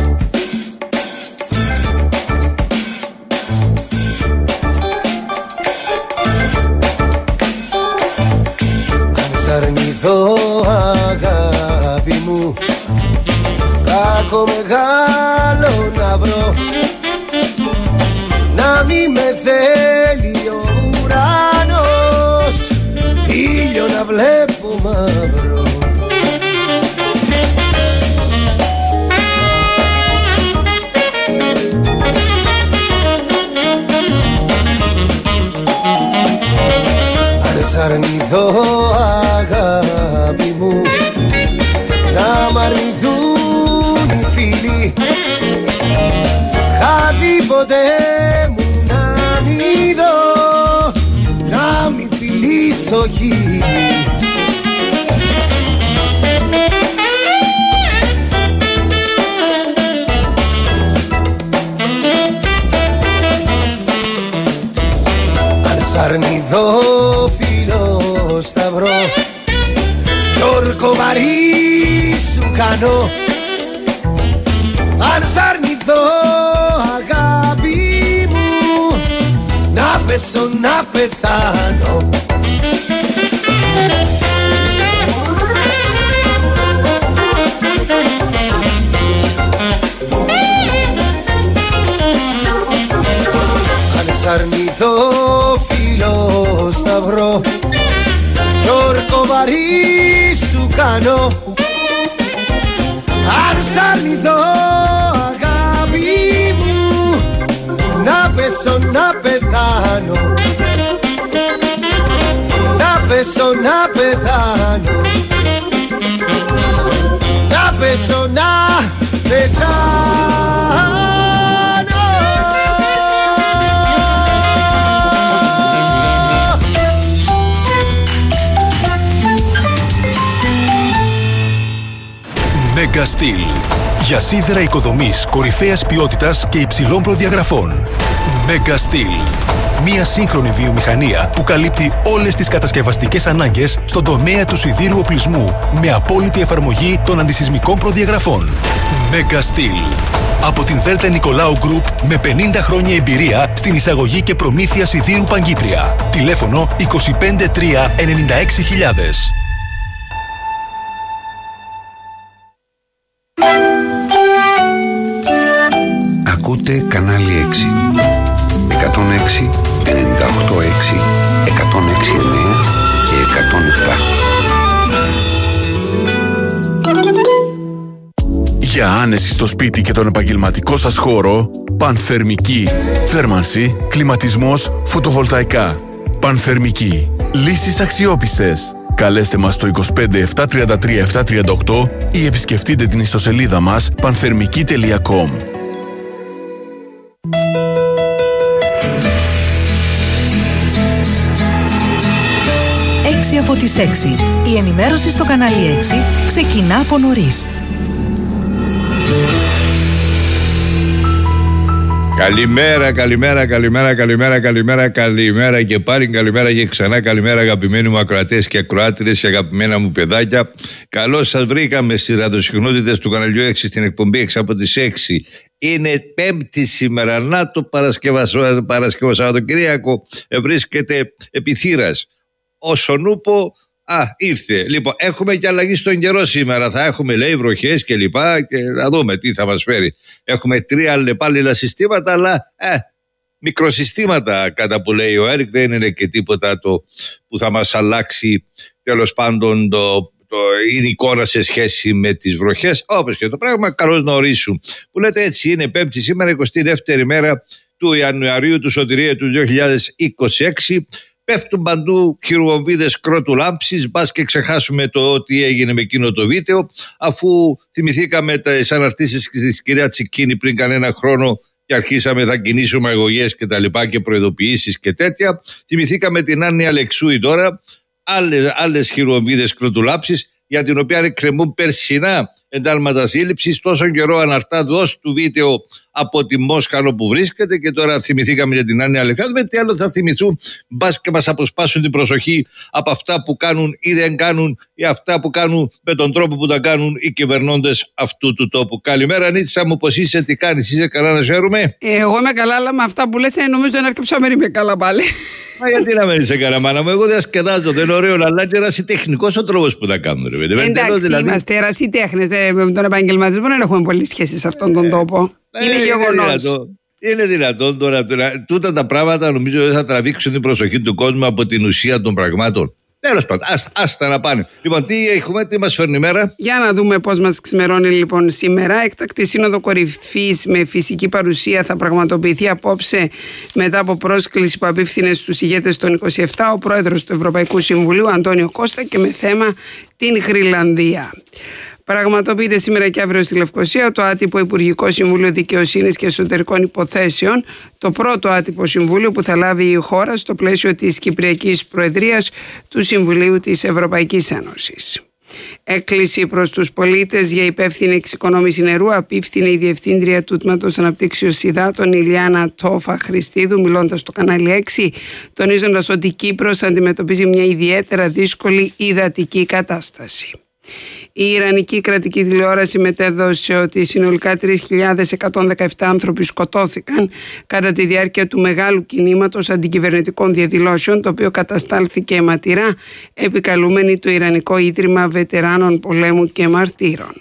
Αν σ' αρνηθώ αγάπη μου, κάκο μεγάλο να βρω, να μη με θέλει ο ουρανός, ήλιο να βλέπω μαύρο. Αν σ' αρνηθώ αγάπη μου, να μ' αρνηθούν οι φίλοι, χάδι ποτέ μου να μη δω, να μη φιλήσω χείλη. Αν σ' αρνηθώ φίλο σταυρό, κι όρκο βαρύ σου κάνω. Αν σ' αρνηθώ αγάπη μου, να πέσω να πεθάνω. Αν σ' αρνηθώ φίλο σταυρό, κι όρκο βαρύ σου κάνω. Αν σ' αρνηθώ αγάπη μου, να πέσω να πεθάνω. Να πέσω να πεθάνω. Να πέσω να πεθάνω. Μέγκα Στυλ. Για σίδερα οικοδομής κορυφαίας ποιότητας και υψηλών προδιαγραφών. Mega Steel. Μια σύγχρονη βιομηχανία που καλύπτει όλες τις κατασκευαστικές ανάγκες στον τομέα του σιδήρου οπλισμού με απόλυτη εφαρμογή των αντισυσμικών προδιαγραφών. Mega Steel. Από την Δέλτα Νικολάου Group με πενήντα χρόνια εμπειρία στην εισαγωγή και προμήθεια σιδήρου Παγκύπρια. Τηλέφωνο είκοσι πέντε τρία ενενήντα έξι χιλιάδες. Ακούτε κανάλι έξι. εκατόν έξι, ενενήντα οκτώ έξι, εκατόν έξι εννέα και εκατόν επτά. Για άνεση στο σπίτι και τον επαγγελματικό σας χώρο, Πανθερμική. Θέρμανση, κλιματισμός, φωτοβολταϊκά. Πανθερμική. Λύσεις αξιόπιστες. Καλέστε μας στο είκοσι πέντε επτακόσια τριάντα τρία επτακόσια τριάντα οκτώ ή επισκεφτείτε την ιστοσελίδα μας πανθερμική τελεία κομ. έξι από τις έξι. Η ενημέρωση στο κανάλι έξι ξεκινά από νωρίς. Καλημέρα, καλημέρα, καλημέρα, καλημέρα, καλημέρα, καλημέρα και πάλι καλημέρα και ξανά καλημέρα αγαπημένοι μου ακροατές και ακροάτριες και αγαπημένα μου παιδάκια. Καλώς σας βρήκαμε στις ραδιοσυχνότητες του καναλιού έξι στην εκπομπή έξι από τις έξι. Είναι Πέμπτη σήμερα, να το Παρασκευό Σαββατοκυριακό βρίσκεται επί θύρας. Όσον ούπο, α, ήρθε. Λοιπόν, έχουμε και αλλαγή στον καιρό σήμερα. Θα έχουμε, λέει, βροχές και λοιπά και να δούμε τι θα μας φέρει. Έχουμε τρία αλλεπάλληλα συστήματα, αλλά ε, μικροσυστήματα κατά που λέει ο Έρικ. Δεν είναι και τίποτα το που θα μας αλλάξει τέλος πάντων το, το, η εικόνα σε σχέση με τις βροχές. Όπως και το πράγμα, καλώς να ορίσουν. Που λέτε έτσι, είναι Πέμπτη σήμερα, εικοστή δεύτερη μέρα του Ιανουαρίου του Σωτηρία του δύο χιλιάδες είκοσι έξι. Πέφτουν παντού χειροβομβίδες κρότου λάμψης, μπας και ξεχάσουμε το τι έγινε με εκείνο το βίντεο, αφού θυμηθήκαμε τις αναρτήσεις της κυρία Τσικίνη πριν κανένα χρόνο και αρχίσαμε θα κινήσουμε αγωγές και τα λοιπά και προειδοποιήσεις και τέτοια. Θυμηθήκαμε την Άννη Αλεξούη τώρα, άλλες, άλλες χειροβομβίδες κρότου λάμψης, για την οποία εκκρεμούν περσινά εντάλματα σύλληψης. Τόσο καιρό αναρτά δώσ' του βίντεο από τη Μόσχαλο που βρίσκεται και τώρα θυμηθήκαμε για την Άννη Αλεξούη. Με τι άλλο θα θυμηθούν, μπας και μας αποσπάσουν την προσοχή από αυτά που κάνουν ή δεν κάνουν ή αυτά που κάνουν με τον τρόπο που τα κάνουν οι κυβερνώντες αυτού του τόπου. Καλημέρα Νίτσα μου, πως είσαι, τι κάνεις, είσαι καλά να ξέρουμε? Εγώ είμαι καλά, αλλά με αυτά που λες νομίζω δεν αρκεψα να είμαι καλά πάλι. Μα γιατί να μένεις σε καλά, μάνα μου, εγώ δεν σκεδάζω, δεν είναι ωραίο, αλλά και ερασιτεχνικός ο τρόπος που τα κάνουν. Ρε, εντάξει, δηλαδή... είμαστε ερασιτέχνες, ε, με τον επαγγελματισμό δεν έχουμε πολλή σχέση σε αυτόν τον τόπο. Ε, είναι γεγονός. Είναι δυνατόν τώρα, τώρα, τούτα τα πράγματα νομίζω δεν θα τραβήξουν την προσοχή του κόσμου από την ουσία των πραγμάτων. Τέλος πάντων, άστα, άστα να πάνε. Λοιπόν, τι έχουμε, τι μας φέρνει η μέρα? Για να δούμε πώς μας ξημερώνει λοιπόν σήμερα. Έκτακτη σύνοδο κορυφής με φυσική παρουσία θα πραγματοποιηθεί απόψε μετά από πρόσκληση που απίφθινε στους ηγέτες των είκοσι επτά ο πρόεδρος του Ευρωπαϊκού Συμβουλίου Αντώνιο Κώστα και με θέμα την Γροιλανδία. Πραγματοποιείται σήμερα και αύριο στη Λευκοσία το άτυπο Υπουργικό Συμβούλιο Δικαιοσύνης και Εσωτερικών Υποθέσεων, το πρώτο άτυπο συμβούλιο που θα λάβει η χώρα στο πλαίσιο της Κυπριακής Προεδρίας του Συμβουλίου της Ευρωπαϊκής Ένωσης. Έκκληση προς τους πολίτες για υπεύθυνη εξοικονόμηση νερού απίφθινε η Διευθύντρια του Τμήματος Αναπτύξεως Υδάτων Ηλιάνα Τόφα Χριστίδου, μιλώντας στο κανάλι έξι, τονίζοντας ότι η Κύπρος αντιμετωπίζει μια ιδιαίτερα δύσκολη υδατική κατάσταση. Η Ιρανική κρατική τηλεόραση μετέδωσε ότι συνολικά τρεις χιλιάδες εκατόν δεκαεπτά άνθρωποι σκοτώθηκαν κατά τη διάρκεια του μεγάλου κινήματος αντικυβερνητικών διαδηλώσεων, το οποίο καταστάλθηκε αιματηρά επικαλούμενοι το Ιρανικό Ίδρυμα Βετεράνων Πολέμου και Μαρτύρων.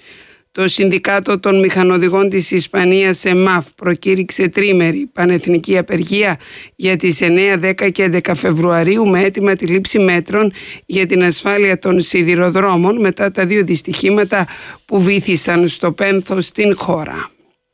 Το Συνδικάτο των Μηχανοδηγών της Ισπανίας, ΕΜΑΦ, προκήρυξε τρίμερη πανεθνική απεργία για τις εννέα, δέκα και έντεκα Φεβρουαρίου με αίτημα τη λήψη μέτρων για την ασφάλεια των σιδηροδρόμων μετά τα δύο δυστυχήματα που βύθισαν στο Πένθος στην χώρα.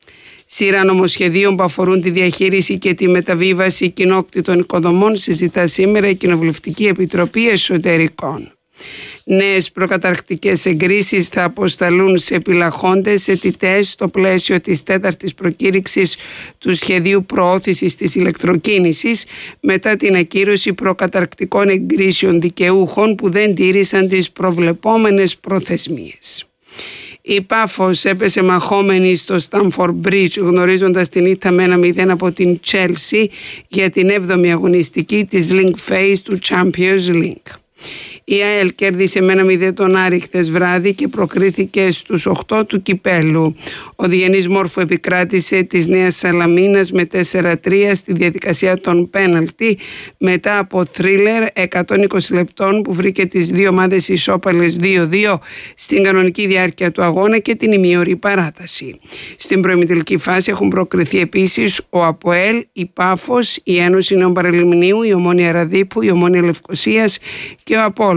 Σειρά νομοσχεδίων που αφορούν τη διαχείριση και τη μεταβίβαση κοινόκτητων οικοδομών συζητά σήμερα η Κοινοβουλευτική Επιτροπή Εσωτερικών. Νέες προκαταρκτικές εγκρίσεις θα αποσταλούν σε επιλαχόντες αιτητές στο πλαίσιο της τέταρτης προκήρυξης του σχεδίου προώθησης της ηλεκτροκίνησης μετά την ακύρωση προκαταρκτικών εγκρίσεων δικαιούχων που δεν τήρησαν τις προβλεπόμενες προθεσμίες. Η Πάφος έπεσε μαχόμενη στο Stamford Bridge γνωρίζοντας την ήττα με ένα μηδέν από την Chelsea για την έβδομη αγωνιστική της Link Phase του Champions League. Η ΑΕΛ κέρδισε με ένα μηδέν τον Άρη χθες βράδυ και προκρίθηκε στους οκτώ του κυπέλου. Ο Διενής Μόρφου επικράτησε της Νέας Σαλαμίνας με τέσσερα τρία στη διαδικασία των πέναλτι μετά από θρίλερ εκατόν είκοσι λεπτών που βρήκε τις δύο ομάδες ισόπαλες δύο δύο στην κανονική διάρκεια του αγώνα και την ημιωρή παράταση. Στην προημιτελική φάση έχουν προκριθεί επίσης ο ΑΠΟΕΛ, η Πάφος, η Ένωση Νέων Παραλιμνίου, η Ομόνια Ραδίπου, η Ομόνια Λευκωσίας και ο Απόλλωνας.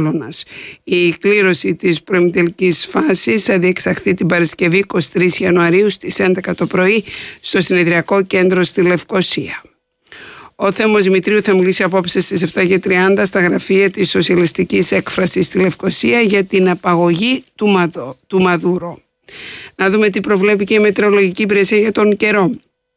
Η κλήρωση της προημιτελικής φάσης θα διεξαχθεί την Παρασκευή εικοστή τρίτη Ιανουαρίου στις έντεκα το πρωί στο Συνεδριακό Κέντρο στη Λευκωσία. Ο Θέμος Δημητρίου θα μιλήσει απόψε στις επτά και τριάντα στα γραφεία της Σοσιαλιστικής Έκφρασης στη Λευκωσία για την απαγωγή του, Μαδο, του Μαδούρο. Να δούμε τι προβλέπει και η Μετεωρολογική Υπηρεσία για τον καιρό.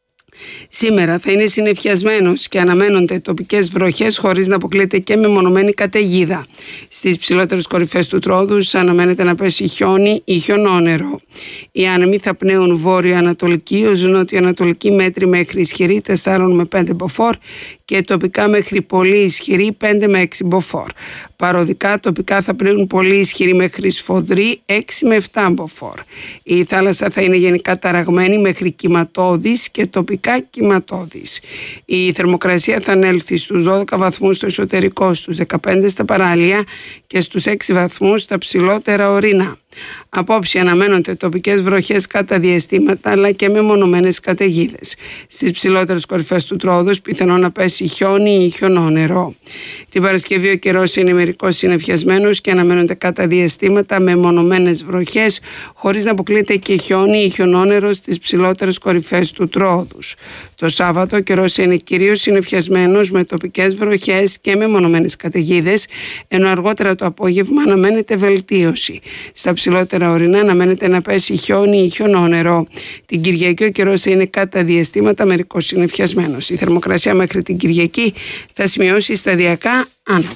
Σήμερα θα είναι συννεφιασμένος και αναμένονται τοπικές βροχές χωρίς να αποκλείεται και μεμονωμένη καταιγίδα. Στις ψηλότερες κορυφές του Τρόδους αναμένεται να πέσει χιόνι ή χιονόνερο. Οι άνεμοι θα πνέουν βόρειο-ανατολική ως νότιο-ανατολική μέτρη μέχρι ισχυρή τέσσερα με πέντε μποφόρ και τοπικά μέχρι πολύ ισχυρή πέντε με έξι μποφόρ. Παροδικά τοπικά θα πνέουν πολύ ισχυρή μέχρι σφοδρή έξι με επτά μποφόρ. Η θάλασσα θα είναι γενικά ταραγμένη μέχρι κυματώδης και τοπικά κυματώδης. Η θερμοκρασία θα ανέλθει στους δώδεκα βαθμούς στο εσωτερικό, στους δεκαπέντε στα παράλια και στους έξι βαθμούς στα ψηλότερα ορεινά. Απόψε αναμένονται τοπικές βροχές κατά διαστήματα αλλά και μεμονωμένες καταιγίδες. Στις ψηλότερες κορυφές του Τρόδους πιθανόν να πέσει χιόνι ή χιονόνερο. Την Παρασκευή ο καιρός είναι μερικώς συννεφιασμένος και αναμένονται κατά διαστήματα μεμονωμένες βροχές χωρίς να αποκλείεται και χιόνι ή χιονόνερο στις ψηλότερες κορυφές του Τρόδους. Το Σάββατο ο καιρός είναι κυρίως συννεφιασμένος με τοπικές βροχές και μεμονωμένες καταιγίδες, ενώ αργότερα το απόγευμα αναμένεται βελτίωση. Στα ψηλότερα ορεινά αναμένεται να πέσει χιόνι ή χιονόνερο. Την Κυριακή ο καιρός είναι κατά διαστήματα μερικώς συννεφιασμένος. Η θερμοκρασία μέχρι την Κυριακή θα σημειώσει σταδιακά άνοδο.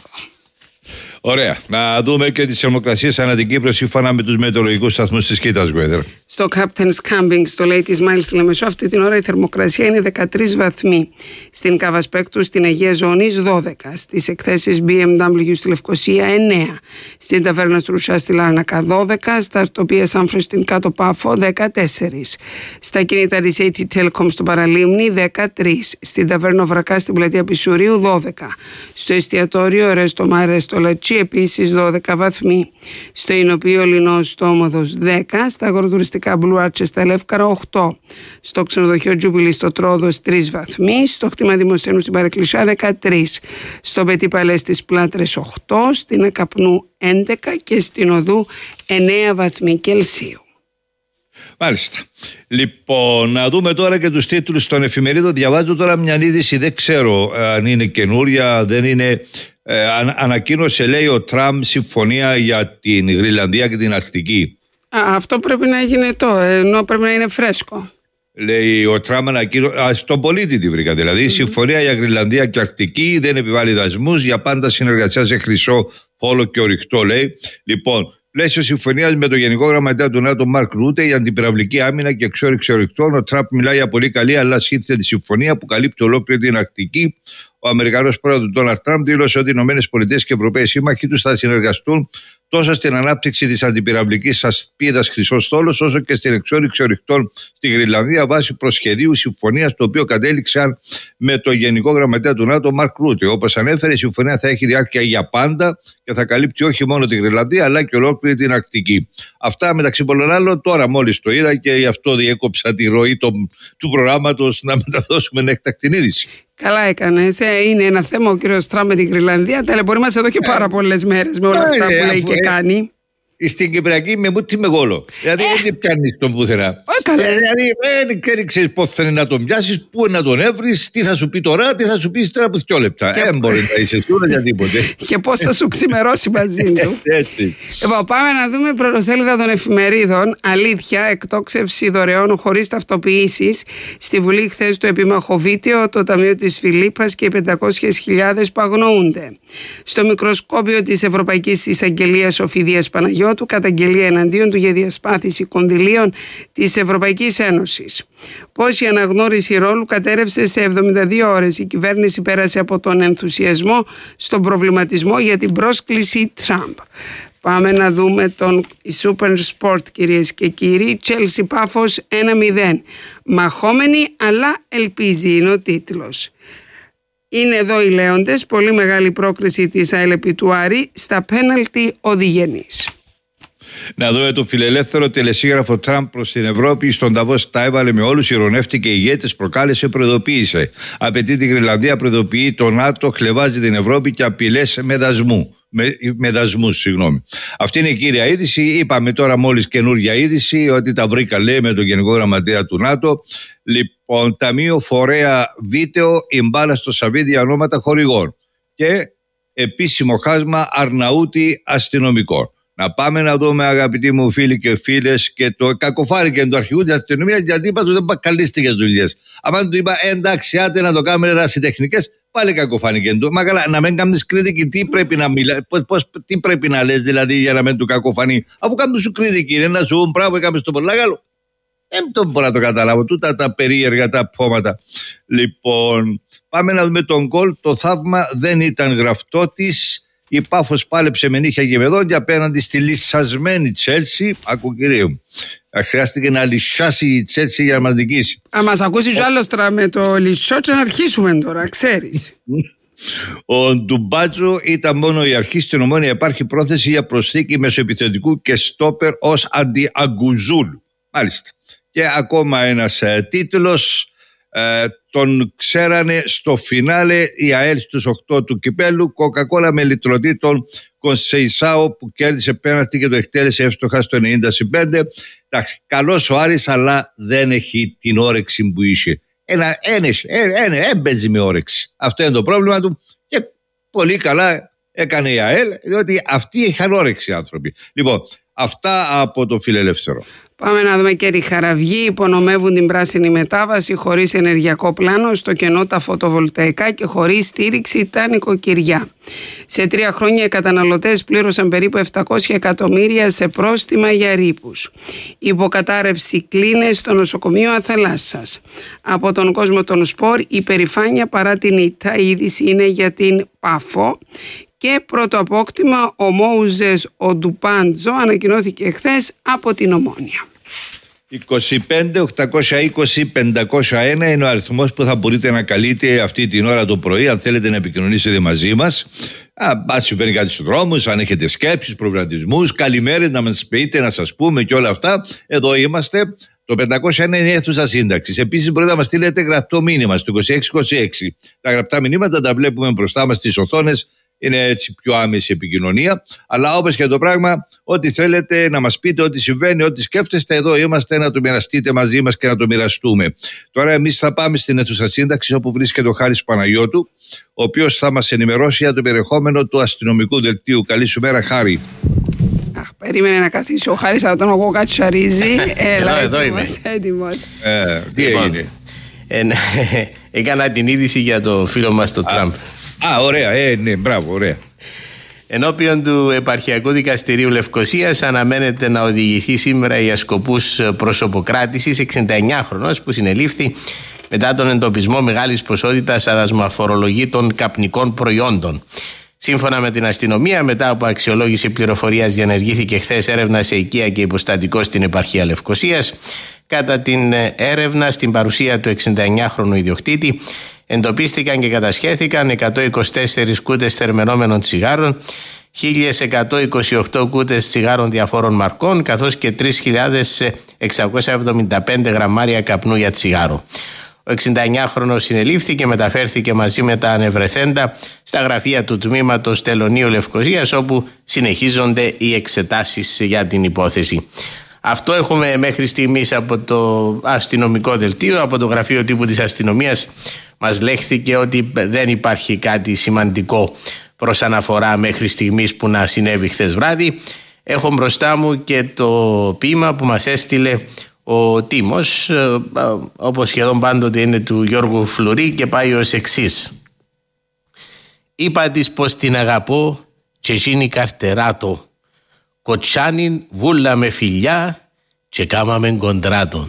Ωραία. Να δούμε και τις θερμοκρασίες ανά την Κύπρο σύμφωνα με τους μετεωρολογικούς σταθμούς της Κοίτας Weather. Στο Captain's Camping, στο Ladies Mile στη Λεμεσό, αυτή την ώρα η θερμοκρασία είναι δεκατρείς βαθμοί. Στην Καβασπέκτου, στην Αγία Ζώνης, δώδεκα. Στις εκθέσεις μπι εμ ντάμπλιου στη Λευκωσία, εννέα. Στην Ταβέρνα Στρουσιά στη Λάρνακα, δώδεκα. Στα τοπία Σάμφρε στην Κάτω Πάφο, δεκατέσσερα. Στα κινητά της έιτς τι Telecom στο Παραλίμνη, δεκατρία. Στην Ταβέρνα Βρακά στην Πλατεία Πισουρίου, δώδεκα. Στο εστιατόριο Ρέστο Μάρε στο Λατσί, επίσης δώδεκα βαθμοί. Στο Ινοπείο Λινό στο Όμοδος, δέκα. Στα αγροτουριστικά Blue Arches στα Λεύκαρα, οκτώ. Στο ξενοδοχείο Τζούμπιλι στο Τρόδος, τρεις βαθμοί. Στο χτήμα Δημοσθένου στην Παρεκκλησιά, δεκατρία. Στο Πετί Παλέ στις Πλάτρες, οκτώ. Στην Ακαπνού, έντεκα. Και στην Οδού, εννέα βαθμοί Κελσίου. Μάλιστα. Λοιπόν, να δούμε τώρα και τους τίτλους των εφημερίδων. Διαβάζω τώρα μια είδηση, δεν ξέρω αν είναι καινούρια, δεν είναι. Ε, αν, ανακοίνωσε, λέει, ο Τραμπ συμφωνία για την Γρυλανδία και την Αρκτική. Α, αυτό πρέπει να γίνει το, ενώ πρέπει να είναι φρέσκο. Λέει ο Τραμπ, ανακοίνωσε. Στον πολίτη τη βρήκα δηλαδή. Mm-hmm. Συμφωνία για Γρυλανδία και Αρκτική, δεν επιβάλλει δασμούς, για πάντα συνεργασία σε χρυσό, φόλο και ορυκτό, λέει. Λοιπόν, πλαίσιο συμφωνία με τον Γενικό Γραμματέα του ΝΑΤΟ Μαρκ Ρούτε για αντιπυραυλική άμυνα και εξόρυξη ορυκτών. Ο Τραμπ μιλάει για πολύ καλή αλλά σύνθετη συμφωνία που καλύπτει ολόκληρη την Αρκτική. Ο Αμερικανός πρόεδρος Ντόναλντ Τραμπ δήλωσε ότι οι ΗΠΑ και οι Ευρωπαίοι σύμμαχοι τους θα συνεργαστούν τόσο στην ανάπτυξη της αντιπυραυλικής ασπίδας Χρυσός Στόλος, όσο και στην εξόρυξη ορυκτών στη Γρυλανδία βάσει προσχεδίου συμφωνίας, το οποίο κατέληξαν με τον Γενικό Γραμματέα του ΝΑΤΟ Μαρκ Ρούτε. Όπως ανέφερε, η συμφωνία θα έχει διάρκεια για πάντα και θα καλύπτει όχι μόνο τη Γρυλανδία αλλά και ολόκληρη την Αρκτική. Αυτά μεταξύ πολλών άλλων. Τώρα μόλις το είδα και γι' αυτό διέκοψα τη ροή το, του προγράμματος να μεταδώσουμε ένα έκτακτη είδηση. Καλά έκανες. Είναι ένα θέμα ο κύριος Τραμπ με την Γρυλανδία. Ταλαιπωρούμαστε εδώ και πάρα πολλές μέρες με όλα αυτά που λέει και κάνει. Στην Κυπριακή με μπούτι με γόλο. Δηλαδή δεν πιάνεις τον πουθενά. Δηλαδή δεν ξέρεις πώς θέλει να τον πιάσεις, πού να τον έβρεις, τι θα σου πει τώρα, τι θα σου πει ύστερα από δύο λεπτά. Δεν μπορεί να είσαι σίγουρα για τίποτε. Και πώς θα σου ξημερώσει μαζί του. Έτσι. Λοιπόν, πάμε να δούμε πρωτοσέλιδα των εφημερίδων. Αλήθεια, εκτόξευση δωρεών χωρίς ταυτοποιήσεις. Στη Βουλή χθες το επίμαχο βίντεο, το Ταμείο της Φιλίππας και οι πεντακόσιες χιλιάδες που αγνοούνται. Στο μικροσκόπιο της Ευρωπαϊκής Εισαγγελίας Οφιδίας Παναγιώτου, Παναγιώτου καταγγελία εναντίον του για διασπάθηση κονδυλίων της Ευρωπαϊκής Ένωσης. Πώς η αναγνώριση ρόλου κατέρευσε σε εβδομήντα δύο ώρες. Η κυβέρνηση πέρασε από τον ενθουσιασμό στον προβληματισμό για την πρόσκληση Τραμπ. Πάμε να δούμε τον Super Sport, κυρίες και κύριοι. Chelsea Πάφος ένα μηδέν. Μαχόμενη αλλά ελπίζει είναι ο τίτλος. Είναι εδώ οι λέοντες. Πολύ μεγάλη πρόκριση της ΑΕΛ επί του Άρη. Στα πέναλτι ο Διγενής. Να δούμε το φιλελεύθερο τελεσίγραφο Τραμπ προς την Ευρώπη. Στον Νταβός τα έβαλε με όλους, ειρωνεύτηκε ηγέτες, προκάλεσε, προειδοποίησε. Απαιτεί τη Γρυλανδία, προειδοποιεί το ΝΑΤΟ, χλεβάζει την Ευρώπη και απειλές με δασμού. Με, με δασμούς, συγγνώμη. Αυτή είναι η κύρια είδηση. Είπαμε τώρα μόλις καινούργια είδηση ότι τα βρήκα, λέει, με τον Γενικό Γραμματέα του ΝΑΤΟ. Λοιπόν, Ταμείο Φορέα Βίτεο, η μπάλα στο Σαββίδι, ονόματα χορηγών. Και επίσημο χάσμα Αρναούτη αστυνομικών. Να πάμε να δούμε, αγαπητοί μου φίλοι και φίλες, και το κακοφάρηκε του αρχηγού της αστυνομίας, γιατί είπα του δεν καλίστηκε τις δουλειές. Αν του είπα εντάξει, άτε να το κάνουμε ερασιτεχνικές, πάλι κακοφάνηκε του. Μα καλά, να μην κάνεις κριτική, τι πρέπει να μιλά, πώς, πώς, τι πρέπει να λες δηλαδή για να μην του κακοφανεί, αφού κάνουν σου κριτική, είναι να σου πούν μπράβο, έκαμε στο Πολάγαλο. Δεν το μπορώ να το καταλάβω, τούτα τα περίεργα τα πόματα. Λοιπόν, πάμε να δούμε τον γκολ. Το θαύμα δεν ήταν γραφτό της. Η Πάφος πάλεψε με νύχια και με δόντια απέναντι στη λυσασμένη Τσέλσι. Άκου κύριε μου, χρειάστηκε να λυσάσει η Τσέλσι για να μας νικήσει. Αν μας ακούσει ο άλλος τώρα με το λυσό, να αρχίσουμε τώρα, ξέρεις. Ο Ντουμπάτζο ήταν μόνο η αρχή. Στην Ομόνια υπάρχει πρόθεση για προσθήκη μεσοεπιθετικού και στόπερ ως αντιαγκουζούλ. Μάλιστα. Και ακόμα ένας ε, τίτλος. Ε, τον ξέρανε στο φινάλε η ΑΕΛ στους οκτώ του κυπέλου. Κοκακόλα με λυτρωτή τον Κονσεϊσάο που κέρδισε πέναλτι και το εκτέλεσε εύστοχα στο ενενήντα πέντε. Εντάξει, καλός ο Άρης, αλλά δεν έχει την όρεξη που είχε. Ένα, ένα, ένα, ένα έμπαιζε με όρεξη. Αυτό είναι το πρόβλημα του και πολύ καλά έκανε η ΑΕΛ, διότι αυτοί είχαν όρεξη άνθρωποι. Λοιπόν, αυτά από το φιλελεύθερο. Πάμε να δούμε και οι Χαραυγοί υπονομεύουν την πράσινη μετάβαση χωρίς ενεργειακό πλάνο, στο κενό τα φωτοβολταϊκά και χωρίς στήριξη τα νοικοκυριά. Σε τρία χρόνια οι καταναλωτές πλήρωσαν περίπου επτακόσια εκατομμύρια σε πρόστιμα για ρήπους. Υποκατάρρευση κλίνες στο νοσοκομείο Αθαλάσσας. Από τον κόσμο των σπορ, η περηφάνεια παρά την ήττα είδηση είναι για την Πάφο. Και πρώτο απόκτημα, ο Μόουζες ο Ντουπάντζο, ανακοινώθηκε χθες από την Ομόνια. είκοσι πέντε οκτακόσια είκοσι πεντακόσια ένα είναι ο αριθμός που θα μπορείτε να καλείτε αυτή την ώρα το πρωί, αν θέλετε να επικοινωνήσετε μαζί μας. Αν συμβαίνει κάτι στους δρόμους, αν έχετε σκέψεις, προβληματισμούς, καλημέρες να μας πείτε, να σας πούμε και όλα αυτά. Εδώ είμαστε. Το πεντακόσια ένα είναι η αίθουσα σύνταξης. Επίσης μπορείτε να μας στείλετε γραπτό μήνυμα στο είκοσι έξι είκοσι έξι. Τα γραπτά μηνύματα τα βλέπουμε μπροστά μας στις οθόνες. Είναι έτσι πιο άμεση επικοινωνία. Αλλά όπως και το πράγμα, ό,τι θέλετε να μας πείτε, ό,τι συμβαίνει, ό,τι σκέφτεστε, εδώ είμαστε να το μοιραστείτε μαζί μας και να το μοιραστούμε. Τώρα εμείς θα πάμε στην αίθουσα σύνταξης, όπου βρίσκεται ο Χάρης Παναγιώτου, ο οποίος θα μας ενημερώσει για το περιεχόμενο του αστυνομικού δελτίου. Καλή σου μέρα, Χάρη. Αχ, περίμενε να καθίσει ο Χάρης, αλλά τον εγώ κάτι σαρίζει. Έλα, εδώ είμαι. Έτοιμος. Ε, τι έγινε? Ε, ναι, έκανα την είδηση για το φίλο μας το Τραμπ. Α, ωραία, ε, ναι, μπράβο, ωραία. Ενώπιον του Επαρχιακού Δικαστηρίου Λευκωσίας αναμένεται να οδηγηθεί σήμερα για σκοπούς προσωποκράτησης εξηνταεννιάχρονος που συνελήφθη μετά τον εντοπισμό μεγάλης ποσότητας αδασμοφορολογήτων καπνικών προϊόντων. Σύμφωνα με την αστυνομία, μετά από αξιολόγηση πληροφορίας διενεργήθηκε χθες έρευνα σε οικία και υποστατικό στην Επαρχία Λευκωσίας. Κατά την έρευνα, στην παρουσία του εξηνταεννιάχρονου ιδιοκτήτη, εντοπίστηκαν και κατασχέθηκαν εκατόν είκοσι τέσσερις κούτες θερμαινόμενων τσιγάρων, χίλια εκατόν είκοσι οκτώ κούτες τσιγάρων διαφόρων μαρκών, καθώς και τρεις χιλιάδες εξακόσια εβδομήντα πέντε γραμμάρια καπνού για τσιγάρο. Ο εξηνταεννιάχρονος συνελήφθη και μεταφέρθηκε μαζί με τα ανευρεθέντα στα γραφεία του τμήματος Τελωνείου Λευκωσίας, όπου συνεχίζονται οι εξετάσεις για την υπόθεση. Αυτό έχουμε μέχρι στιγμής από το αστυνομικό δελτίο. Από το γραφείο τύπου της αστυνομίας μας λέχθηκε ότι δεν υπάρχει κάτι σημαντικό προς αναφορά μέχρι στιγμής που να συνέβη χθες βράδυ. Έχω μπροστά μου και το ποίημα που μας έστειλε ο Τίμος, όπως σχεδόν πάντοτε είναι του Γιώργου Φλουρί, και πάει ως εξής. Είπα της πως την αγαπώ και γίνει καρτεράτο. κοτσάνιν βούλα με φιλιά και κάμαμε κοντράτον.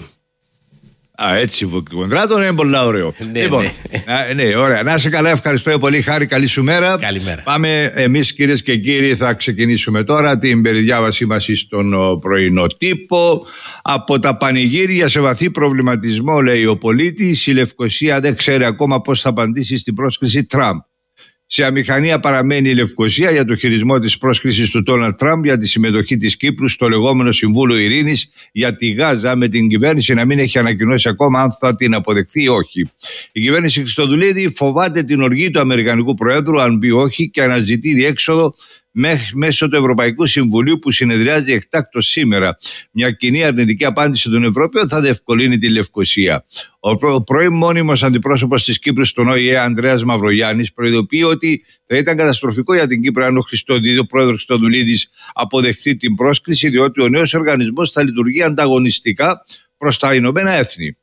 Α, έτσι, κοντράτον είναι πολύ ωραίο. Ναι, λοιπόν, ναι. ναι, ωραία. Να είσαι καλά, ευχαριστώ πολύ, Χάρη. Καλή σου μέρα. Καλημέρα. Πάμε εμείς, κυρίες και κύριοι, θα ξεκινήσουμε τώρα την περιδιάβασή μας στον πρωινό τύπο. Από τα πανηγύρια σε βαθύ προβληματισμό, λέει ο πολίτης, η Λευκοσία δεν ξέρει ακόμα πώς θα απαντήσει στην πρόσκληση Τραμπ. Σε αμηχανία παραμένει η Λευκοσία για το χειρισμό της πρόσκλησης του Ντόναλντ Τραμπ για τη συμμετοχή της Κύπρου στο λεγόμενο Συμβούλιο Ειρήνης για τη Γάζα, με την κυβέρνηση να μην έχει ανακοινώσει ακόμα αν θα την αποδεχθεί ή όχι. Η κυβέρνηση Χριστοδουλίδη φοβάται την οργή του Αμερικανικού Προέδρου αν πει όχι και αναζητεί διέξοδο μέσω του Ευρωπαϊκού Συμβουλίου που συνεδριάζει εκτάκτως σήμερα. Μια κοινή αρνητική απάντηση των Ευρωπαίων θα διευκολύνει τη Λευκοσία. Ο πρώην μόνιμος αντιπρόσωπος της Κύπρου στον Ο Η Ε, Ανδρέας Μαυρογιάννης, προειδοποιεί ότι θα ήταν καταστροφικό για την Κύπρο αν ο, ο πρόεδρος Χριστοδουλίδης αποδεχθεί την πρόσκληση, διότι ο νέος οργανισμός θα λειτουργεί ανταγωνιστικά προς τα Ηνωμένα Έθνη.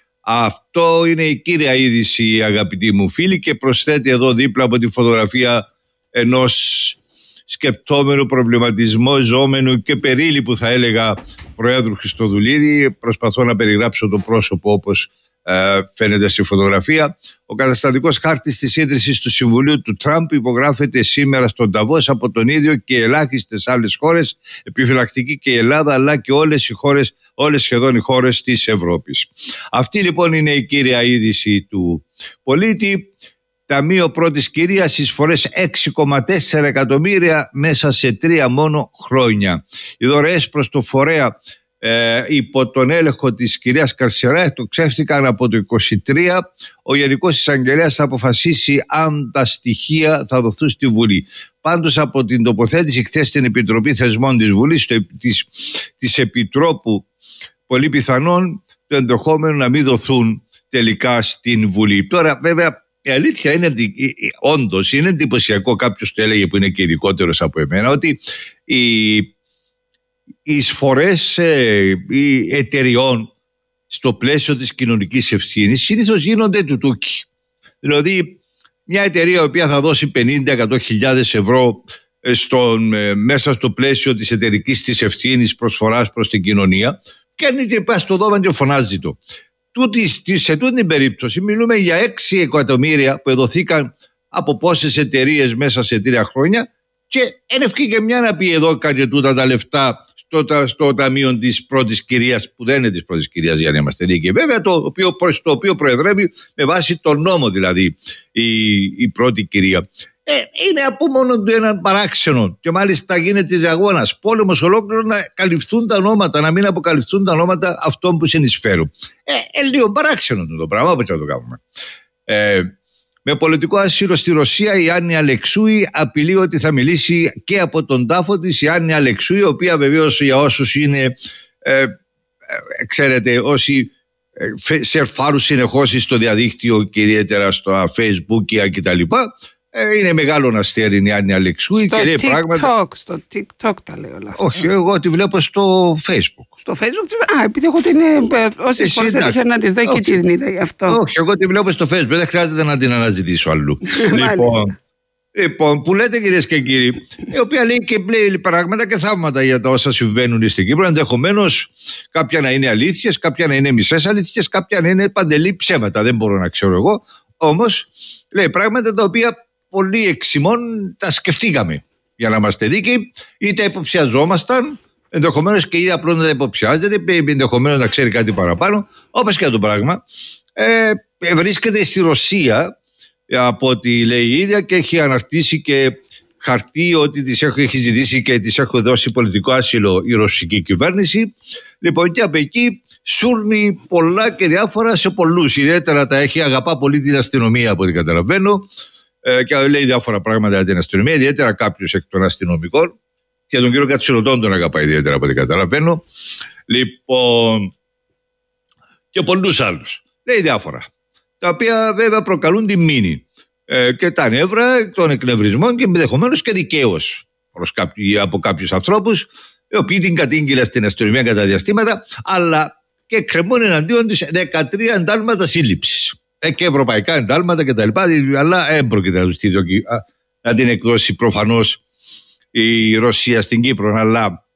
Αυτό είναι η κύρια είδηση, αγαπητοί μου φίλοι, και προσθέτει εδώ δίπλα από τη φωτογραφία ενός σκεπτόμενου, προβληματισμό, ζώμενου και περίληπου, θα έλεγα, Προέδρου Χριστοδουλίδη. Προσπαθώ να περιγράψω το πρόσωπο όπως ε, φαίνεται στη φωτογραφία. Ο καταστατικός χάρτης της ίδρυσης του Συμβουλίου του Τραμπ υπογράφεται σήμερα στον Νταβός από τον ίδιο και ελάχιστες άλλες χώρες, επιφυλακτική και η Ελλάδα, αλλά και όλες οι χώρες, όλες σχεδόν οι χώρες της Ευρώπης. Αυτή λοιπόν είναι η κύρια είδηση του πολίτη. Ταμείο πρώτης κυρίας, εισφορές έξι κόμμα τέσσερα εκατομμύρια μέσα σε τρία μόνο χρόνια. Οι δωρεές προς το φορέα ε, υπό τον έλεγχο της κυρίας Καρσερά εκτοξεύτηκαν από το είκοσι τρία. Ο Γενικός Εισαγγελέας θα αποφασίσει αν τα στοιχεία θα δοθούν στη Βουλή. Πάντως από την τοποθέτηση χθες στην Επιτροπή Θεσμών της Βουλής, το, της, της Επιτρόπου, πολύ πιθανόν το ενδεχόμενο να μην δοθούν τελικά στην Βουλή. Τώρα βέβαια η αλήθεια είναι ότι όντως είναι εντυπωσιακό, κάποιος το έλεγε που είναι και ειδικότερος από εμένα, ότι οι, οι εισφορές ε, οι εταιριών στο πλαίσιο της κοινωνικής ευθύνης συνήθως γίνονται τουτούκι. Δηλαδή μια εταιρεία η οποία θα δώσει πενήντα με εκατό χιλιάδες ευρώ στον, ε, μέσα στο πλαίσιο της εταιρικής της ευθύνης προσφοράς προς την κοινωνία, και αν και πάει στο δώμα και φωνάζει το. Σε τούτη την περίπτωση μιλούμε για έξι εκατομμύρια που εδωθήκαν από πόσες εταιρείες μέσα σε τρία χρόνια, και ενευκεί και μια να πει εδώ κάτι τούτα τα λεφτά στο, στο ταμείο της πρώτης κυρίας, που δεν είναι της πρώτης κυρίας για να είμαστε δίκαιοι βέβαια, το οποίο, το οποίο προεδρεύει με βάση τον νόμο δηλαδή η, η πρώτη κυρία. Ε, είναι από μόνο του έναν παράξενο, και μάλιστα γίνεται αγώνας, πόλεμος ολόκληρο να καλυφθούν τα ονόματα, να μην αποκαλυφθούν τα ονόματα αυτών που συνεισφέρουν. Ε, ε λίγο παράξενο το πράγμα, όπως θα το κάνουμε. Ε, με πολιτικό άσυλο στη Ρωσία, η Άννη Αλεξούη απειλεί ότι θα μιλήσει και από τον τάφο της. Η Άννη Αλεξούη, η οποία βεβαίως για όσους είναι, ε, ε, ξέρετε, όσοι ε, σερφάρουν συνεχώς στο διαδίκτυο και ιδιαίτερα στο Facebook και τα λοιπά, είναι μεγάλο αστέρι η Άννη Αλεξούη στο και λέει TikTok, πράγματα. Στο TikTok τα λέω όλα αυτά. Όχι, εγώ τη βλέπω στο Facebook. Στο Facebook, α, επειδή έχω την. Όσες φορές δεν ήθελα να τη δω και την είδα γι' αυτό. Όχι, εγώ τη βλέπω στο Facebook, δεν χρειάζεται να την αναζητήσω αλλού. λοιπόν, λοιπόν, που λέτε κυρίες και κύριοι, η οποία λέει και λέει πράγματα και θαύματα για τα όσα συμβαίνουν στην Κύπρο. Ενδεχομένως κάποια να είναι αλήθειες, κάποια να είναι μισές αλήθειες, κάποια να είναι παντελή ψέματα. Δεν μπορώ να ξέρω εγώ. Όμως λέει πράγματα τα οποία πολλοί εξημών τα σκεφτήκαμε, για να είμαστε δίκαιοι, είτε υποψιαζόμασταν, ενδεχομένως και ήδη απλό να τα υποψιάζεται, ενδεχομένως να ξέρει κάτι παραπάνω, όπως και το πράγμα. Ε, βρίσκεται στη Ρωσία, από ό,τι λέει η ίδια, και έχει αναρτήσει και χαρτί ότι της έχω, έχει ζητήσει και της έχω δώσει πολιτικό άσυλο η ρωσική κυβέρνηση. Λοιπόν, και από εκεί σούρνει πολλά και διάφορα σε πολλούς. Ιδιαίτερα τα έχει, αγαπά πολύ την αστυνομία, από ό,τι καταλαβαίνω. Και λέει διάφορα πράγματα για την αστυνομία, ιδιαίτερα κάποιος εκ των αστυνομικών, και τον κύριο Κατσιλωτών τον αγαπάει ιδιαίτερα από ό,τι καταλαβαίνω. Λοιπόν, και πολλούς άλλους. Λέει διάφορα, τα οποία βέβαια προκαλούν τη μήνυ ε, και τα νεύρα των εκνευρισμών και ενδεχομένως και δικαίως από κάποιους ανθρώπους, οι οποίοι την κατήγγειλαν στην αστυνομία κατά διαστήματα, αλλά και κρεμούν εναντίον της δεκατρία εντάλματα σύλληψης. Και ευρωπαϊκά εντάλματα και τα λοιπά, αλλά έμπροκειται να την εκδώσει προφανώς η Ρωσία στην Κύπρο, αλλά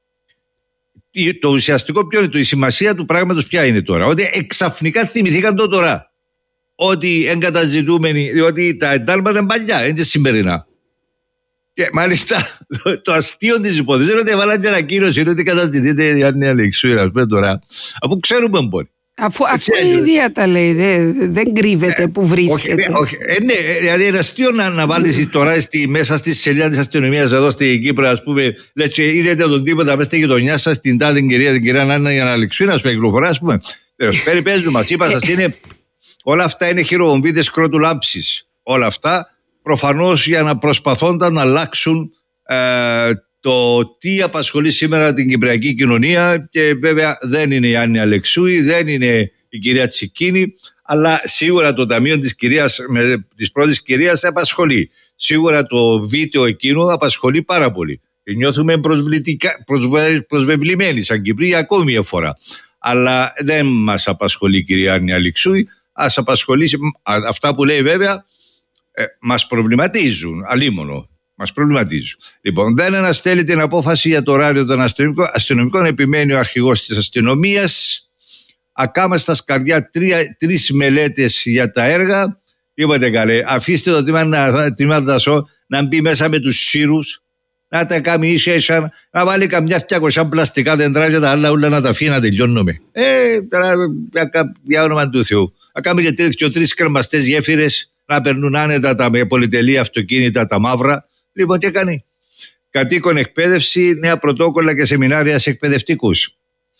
το ουσιαστικό ποιο είναι, το, η σημασία του πράγματος ποια είναι τώρα? Ότι εξαφνικά θυμηθήκαν το τώρα. Ότι εγκαταζητούμενοι, διότι τα εντάλματα είναι παλιά, είναι σημερινά. Και μάλιστα το, το αστείο της υπόθεσης είναι ότι έβαλαν και ανακοίνωση, είναι ότι καταζητείται η Άννη Αλεξίου, ας πούμε τώρα, αφού ξέρουμε μπορεί. Αφού, αφού η ίδια τα λέει, δεν, δεν κρύβεται που βρίσκεται. Όχι, όχι, ε, ναι, δηλαδή είναι αστείο να, να βάλεις τώρα στη, μέσα στη σελίδα της αστυνομίας εδώ στην Κύπρο, ας πούμε, λες και είδατε τον τίποτα μέσα στη γειτονιά σας, την τάδε κυρία, την κυρία Άννη Αλεξίου, να σου κυκλοφορά, ας πούμε. Περιπέζουμε, μας είπα σας, είναι, όλα αυτά είναι χειροβομβίδες κρότου λάμψης. Όλα αυτά προφανώς για να προσπαθώνταν να αλλάξουν ε, το τι απασχολεί σήμερα την κυπριακή κοινωνία, και βέβαια δεν είναι η Άννη Αλεξούη, δεν είναι η κυρία Τσικίνη, αλλά σίγουρα το ταμείο της, κυρίας, της πρώτης κυρίας απασχολεί. Σίγουρα το βίντεο εκείνο απασχολεί πάρα πολύ. Και νιώθουμε προσβε, προσβεβλημένοι σαν Κυπροί ακόμη μια φορά. Αλλά δεν μας απασχολεί η κυρία Άννη Αλεξούη, ας απασχολήσει αυτά που λέει βέβαια. Ε, μας προβληματίζουν, αλίμονο, μας προβληματίζουν. Λοιπόν, δεν αναστέλει την απόφαση για το ωράριο των αστυνομικών. Αστυνομικών επιμένει ο αρχηγός της αστυνομίας. Ακάμαστα σκαρδιά τρία, τρεις μελέτες για τα έργα. Είπατε καλέ, αφήστε το τμήμα δασό να μπει μέσα με τους σύρους, να τα κάνει ίσα ίσα, να βάλει καμιά διακόσια πλαστικά δέντρα και τα άλλα όλα να τα αφήνει να τελειώνουμε. Ε, τώρα για όνομα του Θεού. Να κάνουμε και τρεις κρεμαστές γέφυρες, να περνούν άνετα τα με πολυτελή αυτοκίνητα τα μαύρα. Λοιπόν, τι κάνει? Κατοίκον εκπαίδευση, νέα πρωτόκολλα και σεμινάρια σε εκπαιδευτικούς.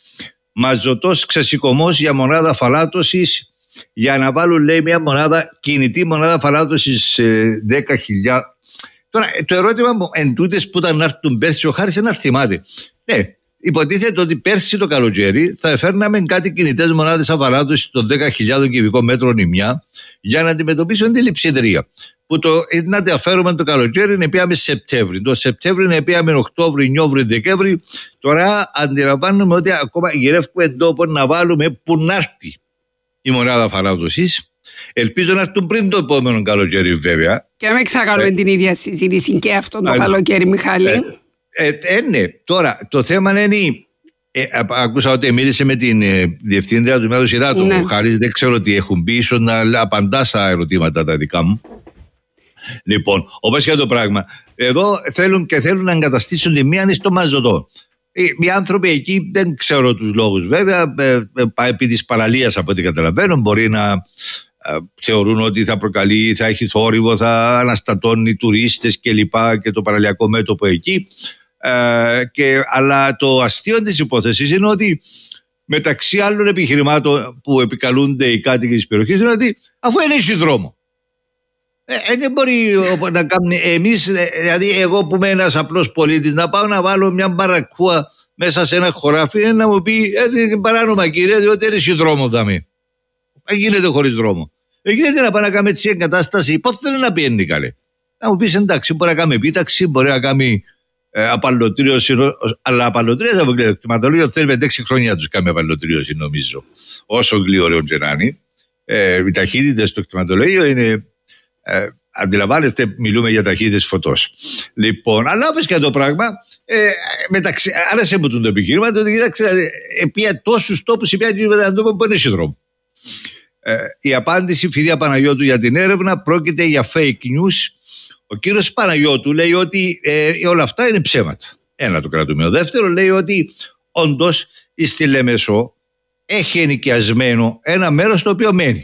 Μαζωτός ξεσηκωμός για μονάδα φαλάτωσης, για να βάλουν, λέει, μια μονάδα, κινητή μονάδα φαλάτωσης ε, δέκα χιλιάδες. Τώρα το ερώτημα μου, εν τούτες που ήταν να έρθουν πέρσι, ο Χάρης να θυμάται. Ναι, υποτίθεται ότι πέρσι το καλοκαίρι θα εφέρναμε κάτι κινητές μονάδες αφαλάτωσης των δέκα χιλιάδες κυβικών μέτρων η μια, για να αντιμετωπίσουν τη λειψιδρία. Που το να τα φέρουμε το καλοκαίρι είναι πήγαμε Σεπτέμβρη. Το Σεπτέμβρη είναι πήγαμε Οκτώβρη, Νιόβρη, Δεκέμβρη. Τώρα αντιλαμβάνουμε ότι ακόμα γυρεύουμε τόπο να βάλουμε που να έρθει η μονάδα αφαλάτωσης. Ελπίζω να έρθουν πριν το επόμενο καλοκαίρι, βέβαια. Και να μην ξανακάνουμε ε, την ίδια συζήτηση και αυτό το ε, καλοκαίρι, Μιχάλη. Ε, ε, ε, ναι, τώρα το θέμα είναι. Ε, άκουσα ότι μίλησε με την ε, διευθύντρια του Τμήματος Υδάτων. Ναι. Ο Χάρης δεν ξέρω τι έχουν πει, ίσως να απαντά στα ερωτήματα τα δικά μου. Λοιπόν, όπως και το πράγμα, εδώ θέλουν και θέλουν να εγκαταστήσουν τη μία στο Μαζωτό. Οι, οι άνθρωποι εκεί δεν ξέρω τους λόγους, βέβαια, ε, ε, επί της παραλίας από ό,τι καταλαβαίνω, μπορεί να ε, θεωρούν ότι θα προκαλεί, θα έχει θόρυβο, θα αναστατώνει τουρίστες και λοιπά και το παραλιακό μέτωπο εκεί. Ε, και, αλλά το αστείο της υπόθεσης είναι ότι μεταξύ άλλων επιχειρημάτων που επικαλούνται οι κάτοικοι της περιοχής είναι ότι αφού είναι ίσο δρόμο. Ε, δεν μπορεί να κάνουμε εμείς, δηλαδή εγώ που είμαι ένας απλός πολίτης, να πάω να βάλω μια μπαρακούα μέσα σε ένα χωράφι να μου πει ε, παράνομα κύριε, διότι είναι συνδρόμο δάμε. Δεν γίνεται χωρίς δρόμο. Δεν γίνεται να πάει να κάνουμε έτσι εγκατάσταση, πώς θέλει να πιένει καλέ. Να μου πεις εντάξει, μπορεί να κάνει επίταξη, μπορεί να κάνει ε, απαλλωτρίωση, αλλά απαλλωτρίωση από το κτηματολόγιο θέλει πέντε έξι χρόνια τους κάνει απαλλωτρίωση νομίζω. Όσο γλυωρέων και να είναι. Ε, οι ταχύτητες στο κτηματολόγιο είναι. Ε, αντιλαμβάνεστε, μιλούμε για ταχύτητες φωτός. Λοιπόν, αλλά όπως και το πράγμα, ε, μεταξύ, άρεσε μου το επιχείρημα, ότι κοιτάξτε, επία τόσους τόπους, επία να το πω που είναι συνδρόμο. Ε, η απάντηση Φιδία Παναγιώτου για την έρευνα πρόκειται για fake news. Ο κύριος Παναγιώτου λέει ότι ε, όλα αυτά είναι ψέματα. Ένα το κρατούμε. Ο δεύτερο λέει ότι όντως στη Λεμεσό έχει ενοικιασμένο ένα μέρος το οποίο μένει.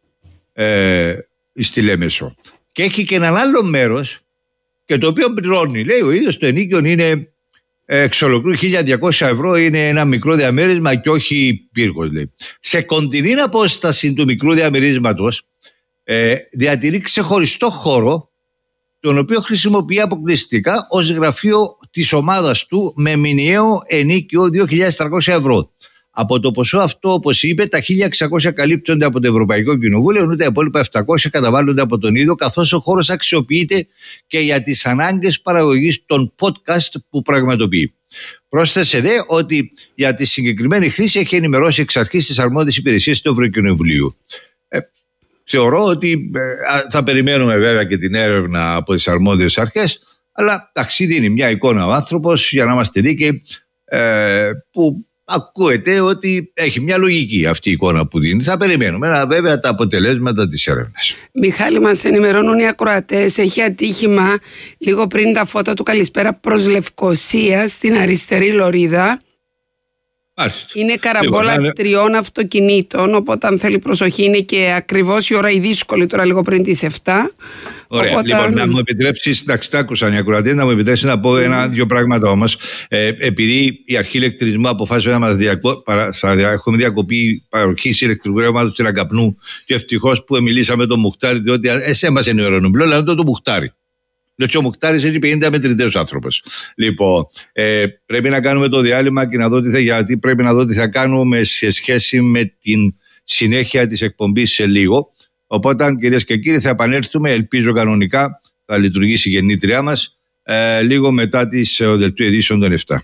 Ε, στη Λέμεσο. Και έχει και έναν άλλο μέρος και το οποίο πληρώνει. Λέει ο ίδιος το ενίκιο είναι εξ ολοκλήρου χίλια διακόσια ευρώ, είναι ένα μικρό διαμέρισμα και όχι πύργος. Λέει. Σε κοντινή απόσταση του μικρού διαμερίσματος ε, διατηρεί ξεχωριστό χώρο, τον οποίο χρησιμοποιεί αποκλειστικά ως γραφείο της ομάδας του με μηνιαίο ενίκιο δύο χιλιάδες τριακόσια ευρώ. Από το ποσό αυτό, όπως είπε, τα χίλια εξακόσια καλύπτονται από το Ευρωπαϊκό Κοινοβούλιο, ενώ τα υπόλοιπα επτακόσια καταβάλλονται από τον ίδιο, καθώς ο χώρος αξιοποιείται και για τις ανάγκες παραγωγής των podcast που πραγματοποιεί. Πρόσθεσε δε ότι για τη συγκεκριμένη χρήση έχει ενημερώσει εξ αρχής τις αρμόδιες υπηρεσίες του Ευρωκοινοβουλίου. Ε, θεωρώ ότι ε, θα περιμένουμε βέβαια και την έρευνα από τις αρμόδιες αρχές, αλλά ταξίδι είναι μια εικόνα ο άνθρωπος, για να είμαστε δίκαιοι. ε, που ακούεται ότι έχει μια λογική αυτή η εικόνα που δίνει. Θα περιμένουμε να βέβαια τα αποτελέσματα της έρευνας. Μιχάλη, μας ενημερώνουν οι ακροατές. Έχει ατύχημα λίγο πριν τα φώτα του Καλησπέρα προς Λευκοσία στην αριστερή λωρίδα. Μάλιστα. Είναι καραμπόλα λοιπόν, τριών αυτοκινήτων, οπότε αν θέλει προσοχή είναι και ακριβώς η ώρα η δύσκολη τώρα λίγο πριν τις επτά. Ωραία, οπότε... λοιπόν να μου επιτρέψεις, εντάξει τα άκουσαν οι ακροατές, να μου επιτρέψεις να πω mm. ένα-δυο πράγματα όμως. Ε, επειδή η αρχή ηλεκτρισμού αποφάσισε να μας διακο... παρα... θα έχουμε διακοπή παροχής ηλεκτρικού ρεύματος του Καπνού και ευτυχώς που μιλήσαμε με τον Μουχτάρη, διότι εσέ μας ενημερώνουν πλέον, αλλά το το Μουχτάρη. Λέω ο Μουχτάρης έχει πενήντα μετρητές άνθρωπος. Λοιπόν, ε, πρέπει να κάνουμε το διάλειμμα και να δω τι θα, γιατί πρέπει να δω τι θα κάνουμε σε σχέση με την συνέχεια της εκπομπής σε λίγο. Οπότε, κυρίες και κύριοι, θα επανέλθουμε. Ελπίζω κανονικά θα λειτουργήσει η γεννήτριά μας ε, λίγο μετά τις δελτίου ειδήσεων των επτά.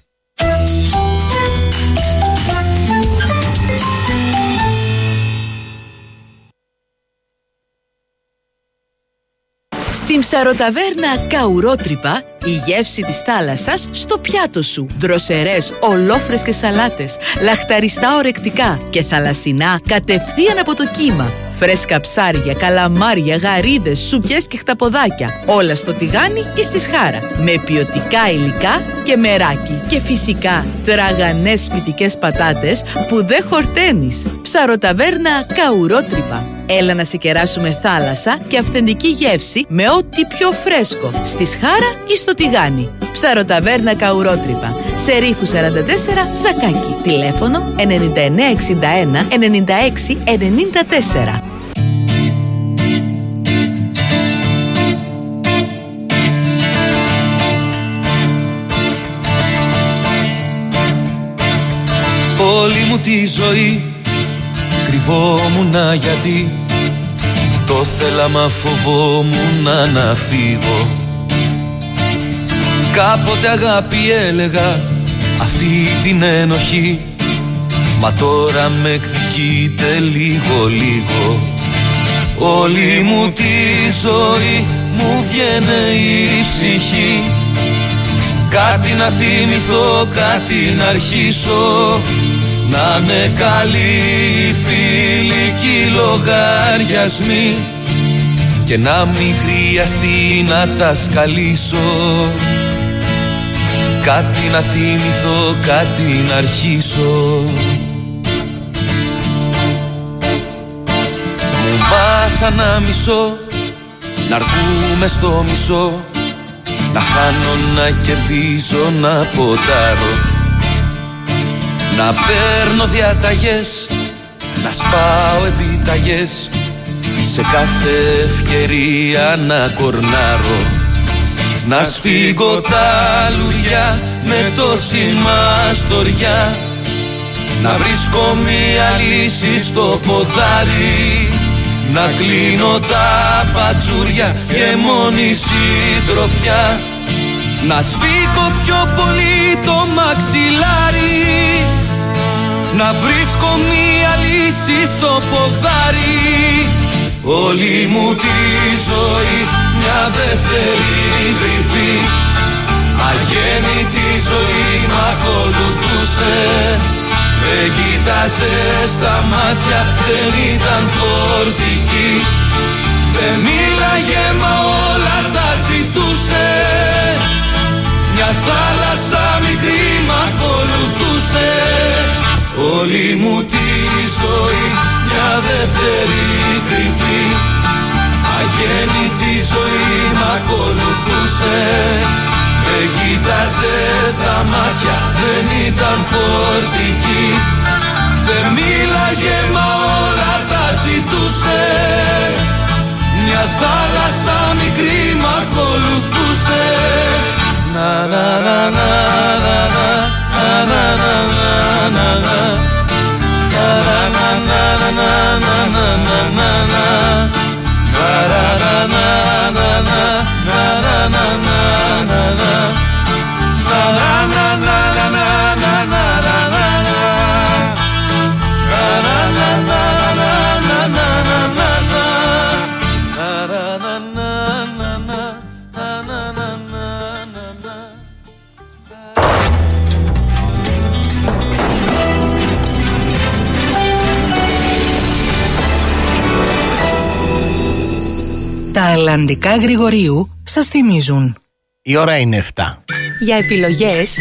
Στην ψαροταβέρνα Καουρότρυπα, η γεύση της θάλασσας στο πιάτο σου. Δροσερές, ολόφρεσκες σαλάτες, λαχταριστά ορεκτικά και θαλασσινά κατευθείαν από το κύμα. Φρέσκα ψάρια, καλαμάρια, γαρίδες, σουπιές και χταποδάκια. Όλα στο τηγάνι ή στη σχάρα. Με ποιοτικά υλικά και μεράκι. Και φυσικά τραγανές σπιτικές πατάτες που δεν χορταίνεις. Ψαροταβέρνα Καουρότρυπα. Έλα να σε κεράσουμε θάλασσα και αυθεντική γεύση με ό,τι πιο φρέσκο. Στη σχάρα ή στο τηγάνι. Ψαροταβέρνα Καουρότρυπα. Σε Ρήφου σαράντα τέσσερα, Ζακάκι. Τηλέφωνο ενενήντα εννέα εξήντα ένα ενενήντα έξι ενενήντα τέσσερα. Όλη μου τη ζωή κρυβόμουνα γιατί το θέλα μα φοβόμουνα να φύγω. Κάποτε αγάπη έλεγα αυτή την ένοχη, μα τώρα με εκδικείται λίγο λίγο. Όλη μου τη ζωή μου βγαίνε η ψυχή, κάτι να θυμηθώ, κάτι να αρχίσω. Να με καλοί φιλικοί λογαριασμοί και να μην χρειαστεί να τα σκαλίσω. Κάτι να θυμηθώ, κάτι να αρχίσω. Μου μάθα να μισώ, να αρκούμε στο μισό, να χάνω, να κερδίζω, να ποντάρω, να παίρνω διαταγές, να σπάω επιταγές, σε κάθε ευκαιρία να κορνάρω, να σφίγγω τα λουριά με τόση μαστοριά, να βρίσκω μια λύση στο ποδάρι, να κλείνω τα πατζούρια και μόνη συντροφιά, να σφίγγω πιο πολύ το μαξιλάρι, να βρίσκω μία λύση στο ποδάρι. Όλη μου τη ζωή μια δεύτερη κρυφή, αγέννητη ζωή μ' ακολουθούσε. Δεν κοίταζε στα μάτια, δεν ήταν φορτική, δεν μίλαγε μα όλα τα ζητούσε. Μια θάλασσα μικρή μ' ακολουθούσε. Όλη μου τη ζωή μια δεύτερη κρυφή, αγέννητη ζωή μ' ακολουθούσε. Δεν κοίταζε στα μάτια, δεν ήταν φορτική, δεν μίλαγε μα όλα τα ζητούσε. Μια θάλασσα μικρή μ' ακολουθούσε. Να να να να να να να να να να. Αλλαντικά Γρηγορίου σας θυμίζουν. Η ώρα είναι εφτά. Για επιλογές